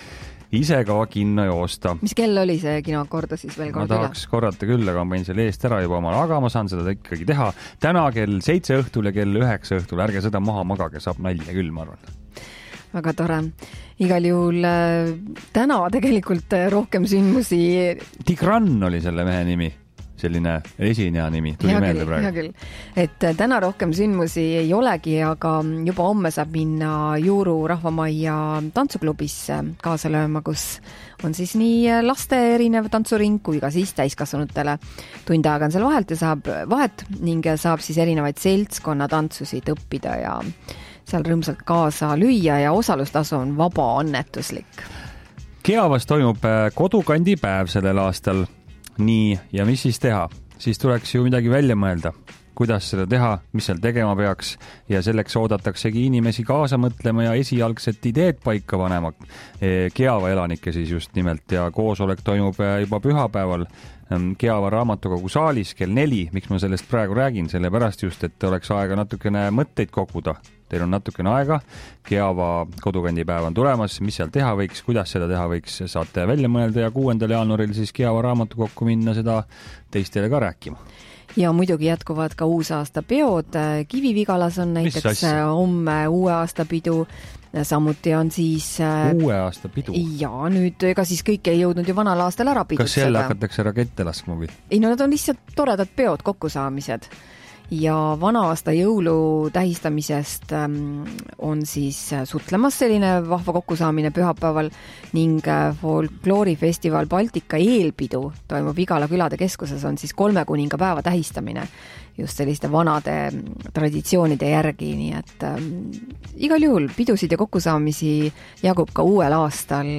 [SPEAKER 6] ise ka kinno joosta.
[SPEAKER 7] Mis kell oli see kino, korda siis veel kord üle?
[SPEAKER 6] Ma tahaks korrata küll, aga ma panin selle eest ära juba omal, aga ma saan seda ikkagi teha. Täna kell seitse õhtul ja kell üheksa õhtul, ärge seda maha magage, saab nalja küll, ma arvan.
[SPEAKER 7] Väga tore. Igal juhul äh, täna tegelikult rohkem sündmusi.
[SPEAKER 6] Tigran oli selle mehe nimi. Selline esineja nimi, tuli
[SPEAKER 7] hea
[SPEAKER 6] meelde
[SPEAKER 7] küll,
[SPEAKER 6] praegu.
[SPEAKER 7] Hea küll. Et täna rohkem sündmusi ei olegi, aga juba homme saab minna Juuru rahvamajja tantsuklubisse kaasa lööma, kus on siis nii laste erinev tantsuring kui ka siis täiskasvanutele. Tund aega on seal vahelt ja saab vahet ning saab siis erinevaid seltskonna tantsusid õppida ja seal rõõmsalt kaasa lüüa ja osalustasu on vaba annetuslik.
[SPEAKER 6] Keavas toimub kodukandipäev sellel aastal. Nii, ja mis siis teha? Siis tuleks ju midagi välja mõelda, kuidas seda teha, mis seal tegema peaks ja selleks oodataksegi inimesi kaasa mõtlema ja esialgset ideed paika panema. Keava elanikke siis just nimelt ja koosolek toimub juba pühapäeval Keava raamatukogu saalis kell neli. Miks ma sellest praegu räägin? Sellepärast just, et oleks aega natukene mõtteid koguda. Teil on natukene aega, Keava kodukandipäev on tulemas, mis seal teha võiks, kuidas seda teha võiks, saate välja mõelda ja kuuendal jaanuaril siis Keava raamatukokku minna seda teistele ka rääkima.
[SPEAKER 7] Ja muidugi jätkuvad ka uusaasta peod, Kivi-Vigalas on näiteks homme uue aasta pidu, samuti on siis
[SPEAKER 6] uue aasta pidu?
[SPEAKER 7] Ja nüüd ega siis kõik ei jõudnud ju vanal aastal ära pidutseda.
[SPEAKER 6] Kas jälle hakatakse rakette laskma või?
[SPEAKER 7] Ei, no nad on lihtsalt toredad peod, kokkusaamised. Ja vana aasta jõulu tähistamisest on siis sutlemas selline vahva kokkusaamine pühapäeval ning folkloorifestival Baltika eelpidu toimub Vigala külade keskuses, on siis kolme kuninga päeva tähistamine just selliste vanade traditsioonide järgi, nii et ähm, igal juhul pidusid ja kokkusaamisi jagub ka uuel aastal.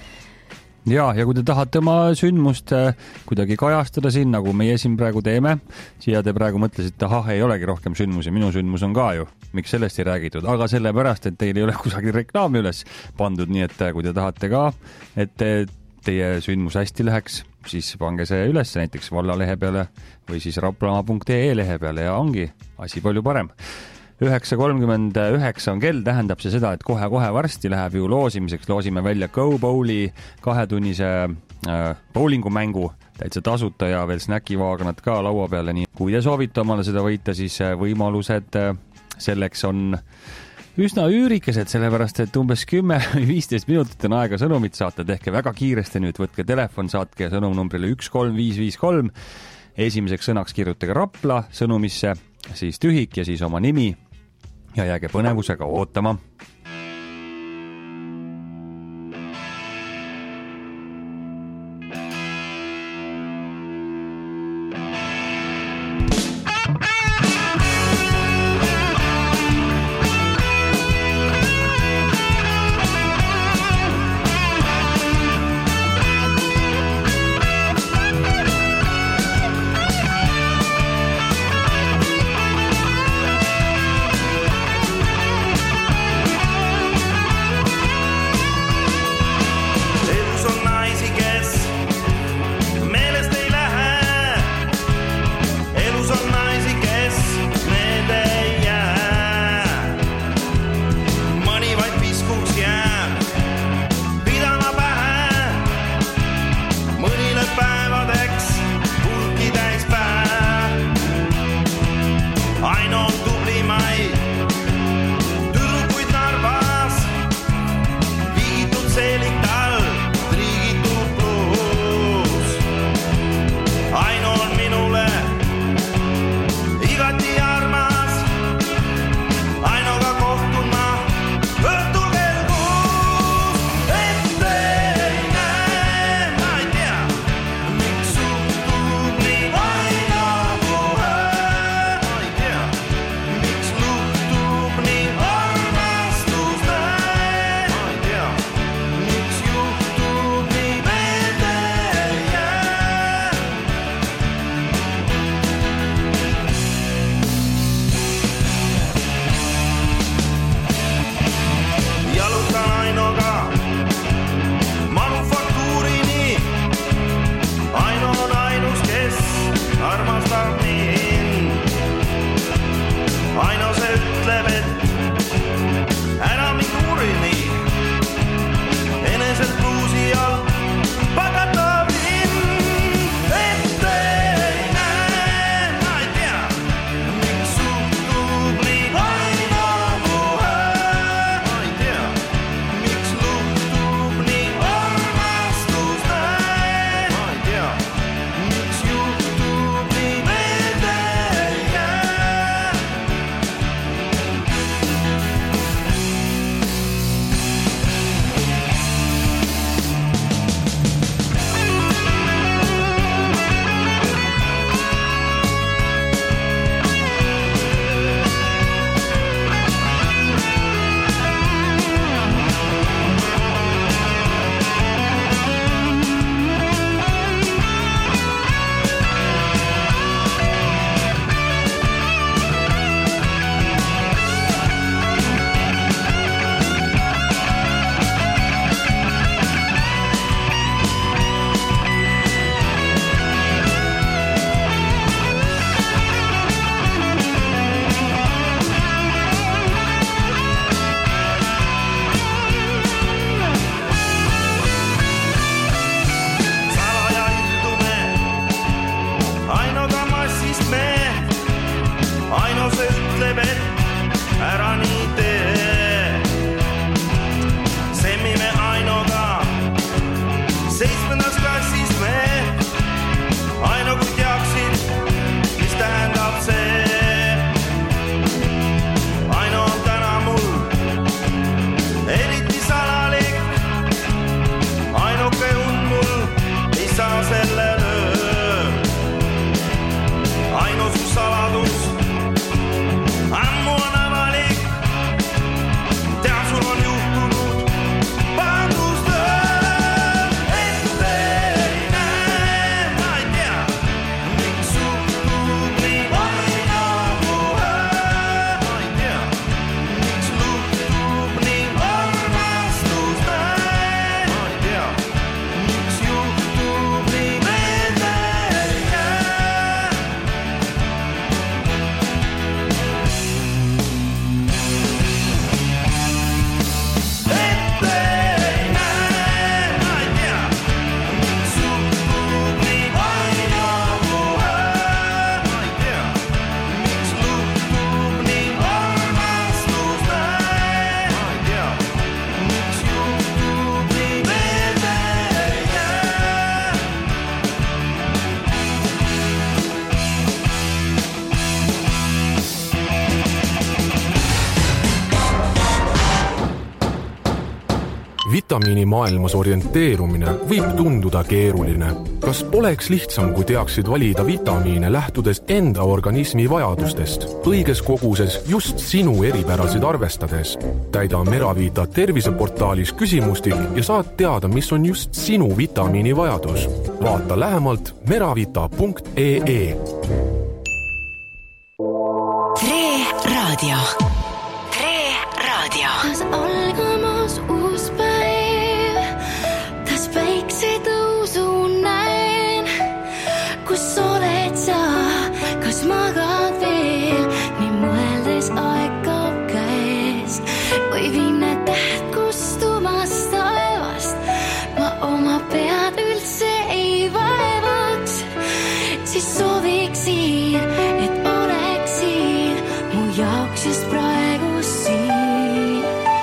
[SPEAKER 6] Ja, ja kui te tahate oma sündmust kuidagi kajastada siin, nagu meie siin praegu teeme, siia te praegu mõtlesite, ahah, ei olegi rohkem sündmusi, minu sündmus on ka ju, miks sellest ei räägitud, aga sellepärast, et teil ei ole kusagil reklaami üles pandud, nii et kui te tahate ka, et teie sündmus hästi läheks, siis pange see üles näiteks vallalehe peale või siis raplamaa punkt ee lehe peale ja ongi asi palju parem. üheksa kolmkümmend üheksa on kell, tähendab see seda, et kohe-kohe varsti läheb ju loosimiseks, loosime välja Go Bowli kahetunnise äh, bowlingumängu, täitsa tasuta ja veel snäkivaagnad ka laua peale, nii kui te soovite omale seda võita, siis võimalused selleks on üsna üürikesed, sellepärast et umbes kümme viisteist minutit on aega sõnumit saata, tehke väga kiiresti nüüd, võtke telefon, saatke sõnumnumbrile üks kolm viis viis kolm, esimeseks sõnaks kirjutage Rapla sõnumisse, siis tühik ja siis oma nimi ja jääge põnevusega ootama.
[SPEAKER 8] Thank you.
[SPEAKER 11] Vitamiinimaailmas orienteerumine võib tunduda keeruline. Kas poleks lihtsam, kui teaksid valida vitamiine lähtudes enda organismi vajadustest, õiges koguses just sinu eripärasid arvestades? Täida Meravita terviseportaalis küsimustik ja saad teada, mis on just sinu vitamiini vajadus. Vaata lähemalt meravita punkt ee.
[SPEAKER 4] Tre Raadio. Tre Raadio.
[SPEAKER 12] Kas algamas uus päev, tas päikse tõusu näen, kus oled sa, kas magad veel, nii mõeldes aeg kaob käest, või viimne täht kustumas taevast, ma oma pead üldse ei vaevaks, siis sooviksin, et oleksin mu jaoks just praegu siin.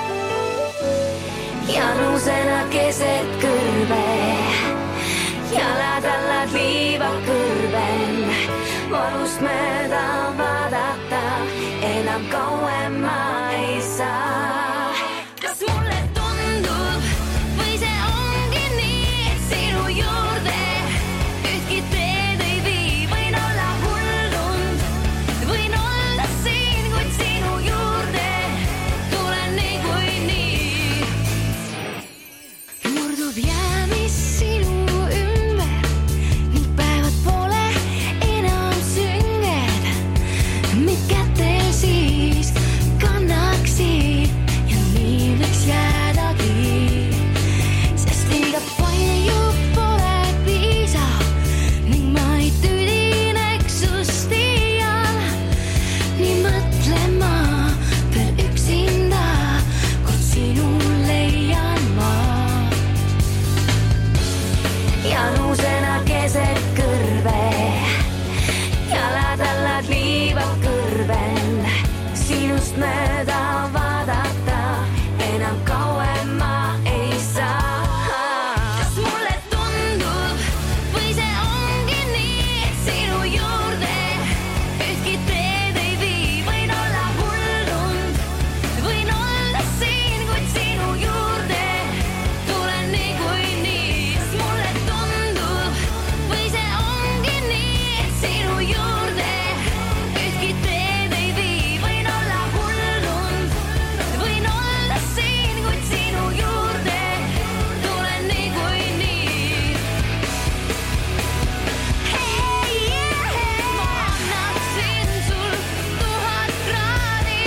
[SPEAKER 12] Janusena keset kõrve, jalad allad liivad kõrven, valust mööda vaadata, enam kauem ma ei saa. Kas mulle tundub, või see ongi nii, et sinu juurde ühtki teed ei vii, võin olla hullund, võin olla siin, kuid sinu juurde tulen nii kui nii. Murdub jäämis sinu ümber, ning päevad pole enam sünged, mid kätel siis kannaksid ja nii võiks jäädagi, sest liiga palju pole piisav ning ma ei tüdineks sust iial, nii mõtlema veel üksinda, kuid sinu leian ma. Janusena keset kõrve, jalad allad liivad kõrven, sinust mööda vaadata, enam kauem ma ei saa. Kas mulle tundub, või see ongi nii, et sinu juurde ühtki teed ei vii, võin olla hullund, võin olla siin, kuid sinu juurde tulen nii kui nii. Kas mulle tundub, või see ongi nii, et sinu juurde ühtki teed ei vii, võin olla hullund, võin olla siin, kuid sinu juurde tulen nii kui nii. Hei, ma annaksin sul tuhat kraadi.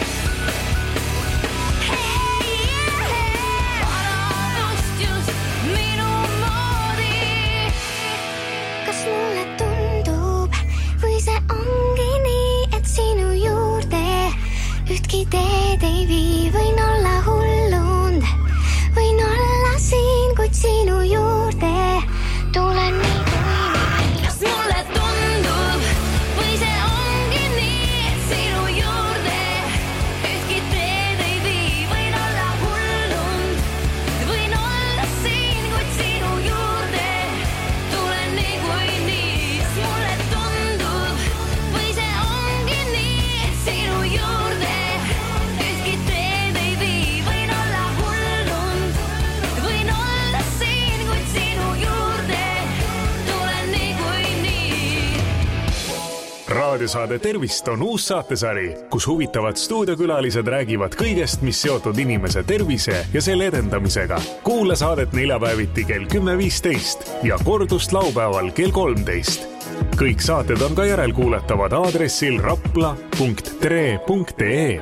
[SPEAKER 12] Hei, palavust just minu moodi. Kas mulle tundub, või see ongi nii, et sinu juurde ühtki teed ei vii, võin olla hullund, võin olla siin, kuid sinu juurde tulen nii kui nii. Kas mulle tundub, või see ongi nii, et sinu juurde ühtki teed ei vii, võin olla hullund, võin olla siin, kuid sinu juurde tulen nii kui nii. Kas mulle tundub, või see ongi nii, et sinu juurde ühtki teed ei vii, võin olla hullund, võin olla siin, kuid sinu juurde tulen nii kui nii.
[SPEAKER 10] Raadiosaade Tervist on uus saatesari, kus huvitavad stuudiokülalised räägivad kõigest, mis seotud inimese tervise ja selle edendamisega. Kuula saadet neljapäeviti kell kümme viisteist ja kordust laupäeval kell kolmteist. Kõik saated on ka järelkuuletavad aadressil rapla punkt tre punkt ee.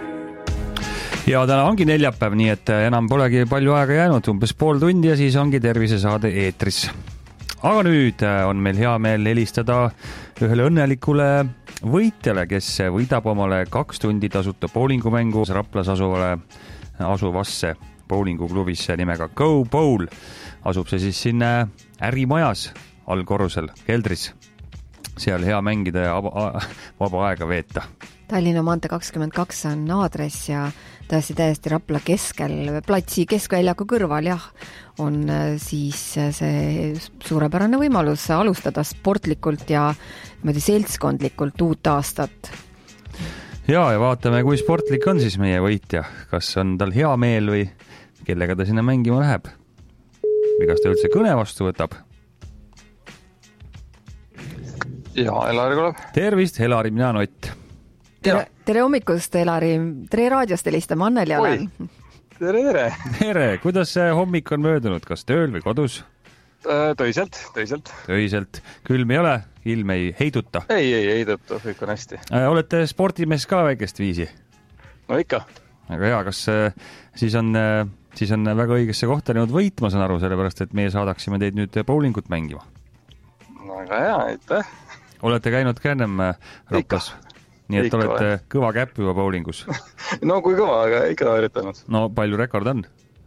[SPEAKER 6] Ja täna ongi neljapäev, nii et enam polegi palju aega jäänud, umbes pool tundi ja siis ongi tervisesaade eetris. Aga nüüd on meil hea meel helistada ühele õnnelikule võitjale, kes võidab omale kaks tundi tasuta bowlingumängu Raplas asuvale, asuvasse bowlinguklubisse nimega Go Bowl. Asub see siis sinna ärimajas allkorrusel, keldris. Seal hea mängida ja vaba aega veeta.
[SPEAKER 7] Tallinna maantee kakskümmend kaks on aadress ja tõesti täiesti Rapla keskel, platsi keskväljaku kõrval, jah, on siis see suurepärane võimalus alustada sportlikult ja seltskondlikult uut aastat.
[SPEAKER 6] Ja, ja vaatame, kui sportlik on siis meie võitja. Kas on tal hea meel või kellega ta sinna mängima läheb. Või kas ta üldse kõne vastu võtab?
[SPEAKER 13] Ja, Elari kuuleb.
[SPEAKER 6] Tervist, Elari, mina on Ott.
[SPEAKER 7] Tere, tere hommikust, Elari. Tere raadiost helistame, Anneli olen.
[SPEAKER 13] Tere, tere.
[SPEAKER 6] Tere, kuidas see hommik on möödunud? Kas tööl või kodus?
[SPEAKER 13] Töiselt, töiselt.
[SPEAKER 6] Töiselt. Külm ei ole, ilm ei heiduta?
[SPEAKER 13] Ei, ei heiduta, kõik on hästi.
[SPEAKER 6] Olete sportimees ka väikest viisi?
[SPEAKER 13] No ikka.
[SPEAKER 6] Aga hea, kas siis on, siis on väga õigesse kohta nüüd võitma, saan aru, sellepärast, et meie saadaksime teid nüüd bowlingut mängima?
[SPEAKER 13] No väga hea, aitäh.
[SPEAKER 6] Olete käinud ka ennem Raplas? Nii et ikka olete või. Kõva käpp juba bowlingus?
[SPEAKER 13] No kui kõva, aga ikka ta üritanud.
[SPEAKER 6] No palju rekord on?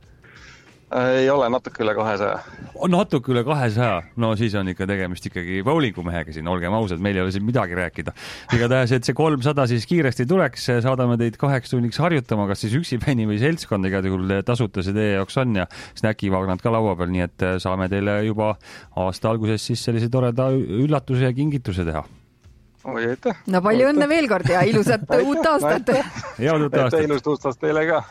[SPEAKER 13] Ei ole, natuke üle kahesaja.
[SPEAKER 6] Natuke üle kahesaja? No siis on ikka tegemist ikkagi bowlingumehega siin, olgem ausad, meil ei ole siin midagi rääkida. Igatahes, et see kolmsada siis kiiresti tuleks, saadame teid kaheks tunniks harjutama, kas siis üksipäini või seltskond, iga juhul tasuta see teie jaoks on ja snäkivagnad ka laua peal, nii et saame teile juba aasta alguses siis sellise toreda üllatuse ja kingituse teha.
[SPEAKER 13] Oi, aitäh.
[SPEAKER 7] No palju õnne veel kord ja ilusat uut aastat.
[SPEAKER 6] Head uut aastat.
[SPEAKER 13] Ilusat uut aastat teile ka.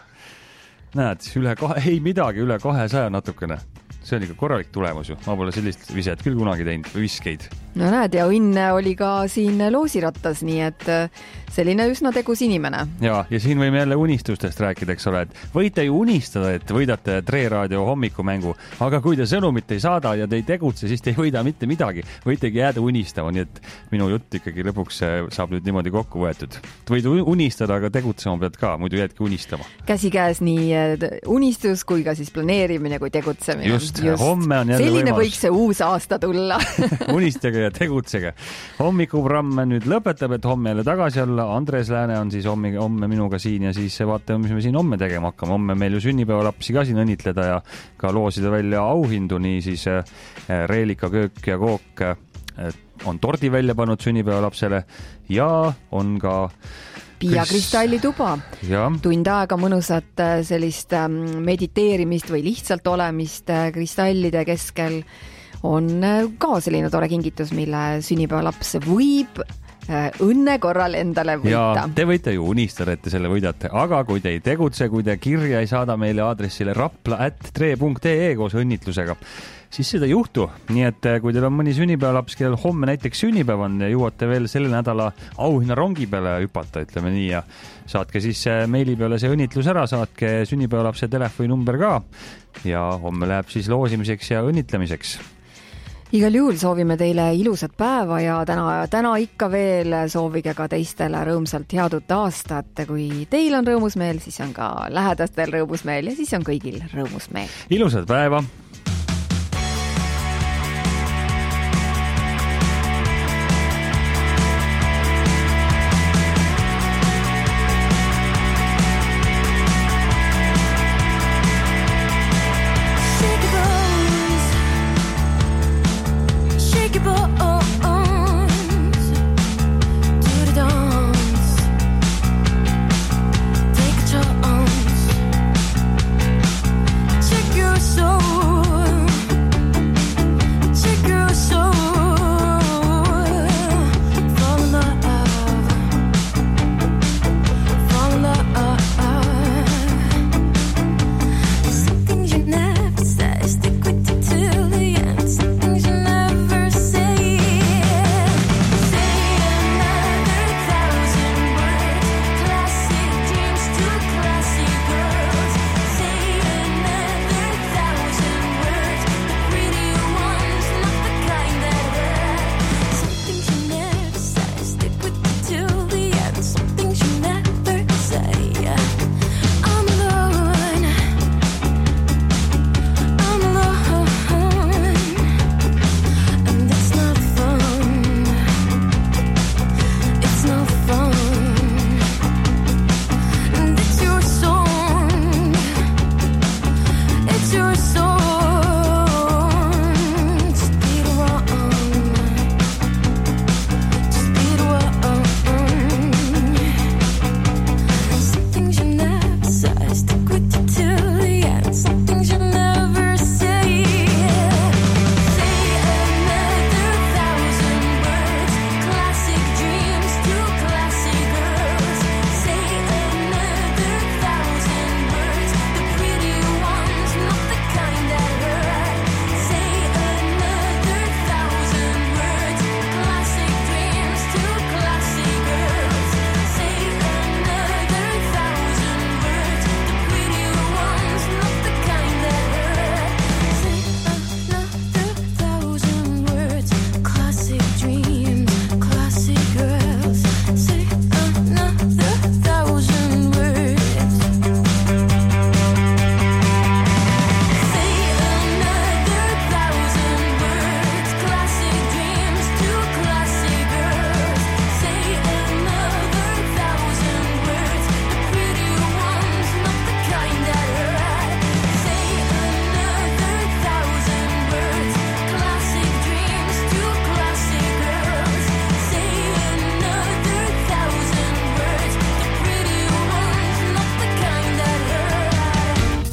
[SPEAKER 6] Näed, üle kahe, ei midagi, üle kahesaja natukene. See on ikka korralik tulemus ju. Ma pole sellist viset küll kunagi teinud või viskeid.
[SPEAKER 7] No näed, ja õnne oli ka siin loosirattas, nii et selline üsna tegus inimene.
[SPEAKER 6] Ja, ja siin võime jälle unistustest rääkida, eks ole, et võite ju unistada, et võidate Tre Raadio hommikumängu, aga kui te sõnumit ei saada ja te ei tegutse, siis te ei võida mitte midagi. Võitegi jääda unistama, nii et minu jutt ikkagi lõpuks saab nüüd niimoodi kokku võetud. Võid unistada, aga tegutsema pead ka, muidu jäädki unistama.
[SPEAKER 7] Käsikäes nii unistus kui ka siis planeerimine kui tegutsemine.
[SPEAKER 6] Just, Just. Homme on jälle
[SPEAKER 7] selline
[SPEAKER 6] võimalus.
[SPEAKER 7] Võiks see uus aasta tulla.
[SPEAKER 6] Unistage ja tegutsege. Hommikuprogramm nüüd lõpetab, et homme jälle tagasi olla. Andres Lääne on siis homme, homme minuga siin ja siis vaatame, mis me siin homme tegema hakkame. Homme meil ju sünnipäevalapsi ka siin õnnitleda ja ka loosida välja auhindu, nii siis Reelika Köök ja Kook on tordi välja pannud sünnipäevalapsele ja on ka
[SPEAKER 7] Piia Kristalli tuba.
[SPEAKER 6] Ja.
[SPEAKER 7] Tund aega mõnusat sellist mediteerimist või lihtsalt olemist kristallide keskel on ka selline tore kingitus, mille sünnipäevalaps võib õnne korral endale võita.
[SPEAKER 6] Ja te võite ju unistada, et te selle võidate, aga kui te ei tegutse, kui te kirja ei saada meile aadressile rapla at tre punkt ee koos õnnitlusega, siis seda ei juhtu. Nii et kui teil on mõni sünnipäevalaps, kellel homme näiteks sünnipäev on ja jõuate veel selle nädala auhinna rongi peale hüpata, ütleme nii, ja saatke siis meili peale see õnnitlus ära, saatke sünnipäevalapse telefoninumber ka ja homme läheb siis loosimiseks ja õnnitlemiseks.
[SPEAKER 7] Igal juhul soovime teile ilusat päeva ja täna, täna ikka veel soovige ka teistele rõõmsalt head uut aastat. Kui teil on rõõmus meel, siis on ka lähedastel rõõmus meel ja siis on kõigil rõõmus meel.
[SPEAKER 6] Ilusat päeva!
[SPEAKER 12] Check your soul.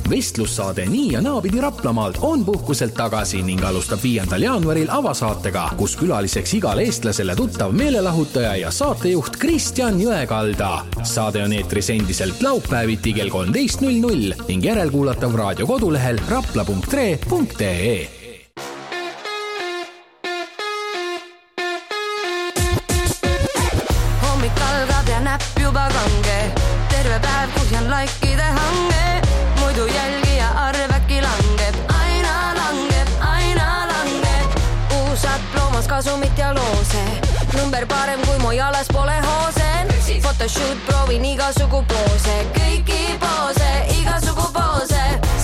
[SPEAKER 14] Vestlussaade Nii ja naapidi Raplamaalt on puhkuselt tagasi ning alustab viiendal jaanuaril avasaatega, kus külaliseks igal eestlasele tuttav meelelahutaja ja saatejuht Kristjan Jõekalda. Saade on eetris endiselt laupäeviti kell kolmteist null null ning järelkuulatav raadio kodulehel rapla punkt tre punkt ee.
[SPEAKER 15] Hommik algab ja näpp juba kange, terve päev kuhjan laikide hange, muidu jälgija arv äkki langeb, aina langeb, aina langeb. Uusad ploomas kasumit ja loose, number parem kui mu jalas pole hoosen. Photoshoot proovin igasugu poose, kõiki poose, igasugu poose.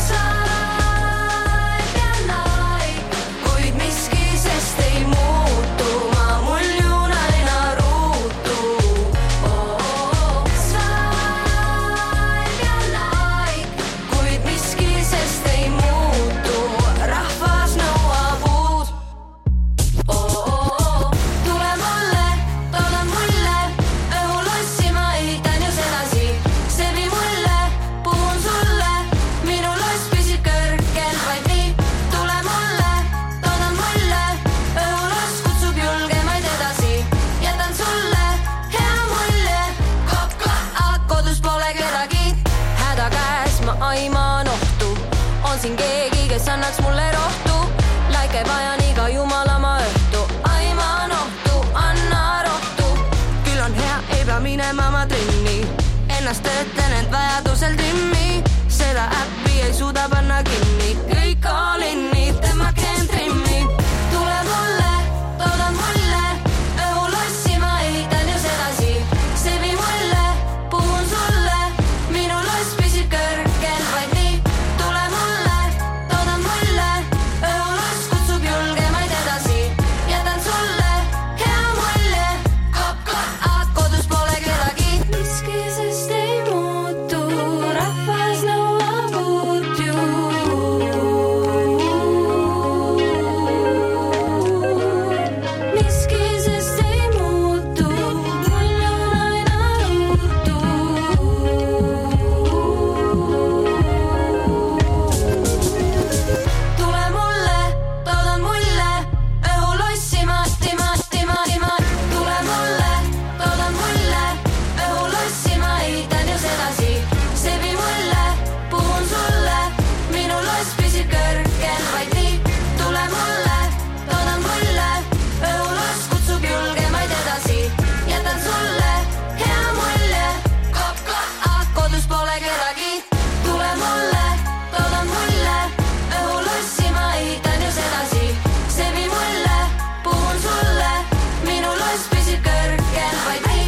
[SPEAKER 15] Saib ja naik, kuid miski sest ei muutu, ma muljun aina ruutu. Oh, oh, oh. Saib ja naik, kuid miski sest ei muutu, rahvas nõuab uut. Oh, oh, oh. Tule mulle, tooda mulle, õhulossi ma ehitan ju sedasi. Sebi mulle, puhun sulle, minu loss püsib kõrgel vaid nii. Tule mulle, tooda mulle, õhuloss kutsub julgemaid edasi. Jätan sulle hea mulje, kop, kop, kodus pole kedagi. Häda käes ma aimaan ohtu, on siin keegi, kes annaks mulle rohtu. Laike vajan iga jumalama õhtu, aimaan ohtu, anna rohtu. Küll on hea, ei pea minema ma trenni, ennast töötan end vajadusel trimmi. Seda äppi ei suuda panna kinni, kõik all inni, tema can trimmi. Tule mulle, tooda mulle, õhulossi ma ehitan ju sedasi. Sebi mulle, puhun sulle, minu loss püsib kõrgel vaid nii. Tule mulle, tooda mulle, õhuloss kutsub julgemaid edasi. Jätan sulle hea mulje, kop, kop, kodus pole kedagi. Miski sest ei muutu, rahvas nõuab uut ju. Miski sest ei muutu, muljun aina ruutu. Tule mulle, tooda mulle, õhulossi ma, tima, tima, tima. Tule mulle, tooda mulle, õhulossi ma ehitan ju sedasi. Sebi mulle, puhun sulle, minu loss püsib kõrgel vaid nii. Tule mulle, tooda mulle, õhuloss kutsub julgemaid edasi. Jätan sulle hea mulje, kop, kop, kodus pole kedagi. Tule mulle, tooda mulle, õhulossi ma ehitan ju sedasi. Sebi mulle, puhun sulle, minu loss püsib kõrgel vaid nii.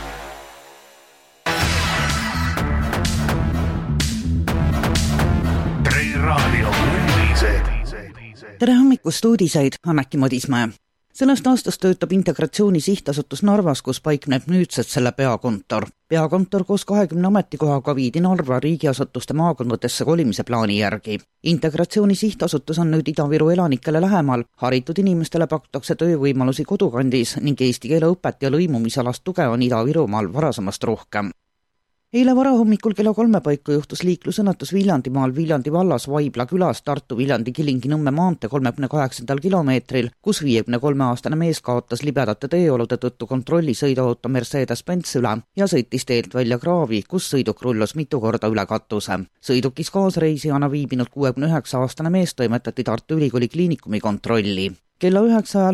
[SPEAKER 10] Tre raadio uudised.
[SPEAKER 1] Tere hommikust uudiseid, Anneki Madismäe. Sellest aastast töötab Integratsiooni sihtasutus Narvas, kus paikneb nüüdsed selle peakontor. Peakontor koos kahekümne ametikohaga viidi Narva riigiasutuste maakondadesse kolimise plaani järgi. Integratsiooni sihtasutus on nüüd Ida-Viru elanikele lähemal, haritud inimestele pakutakse töövõimalusi kodukandis ning eesti keele õpet ja lõimumisalast tuge on Ida-Virumaal varasemast rohkem. Eile varahommikul kella kolme paiku juhtus liiklusõnnetus Viljandimaal Viljandi vallas Vaibla külas Tartu Viljandi Kilingi-Nõmme maantee kolmekümne kaheksandal kilomeetril, kus viiekümne kolme aastane mees kaotas libedate teeolude tõttu kontrolli sõiduauto Mercedes-Benz üle ja sõitis teelt välja kraavi, kus sõiduk rullus mitu korda üle katuse. Sõidukis kaasreisijana viibinud kuuekümne üheksa aastane mees toimetati Tartu Ülikooli kliinikumi kontrolli. Kella üheksa ajal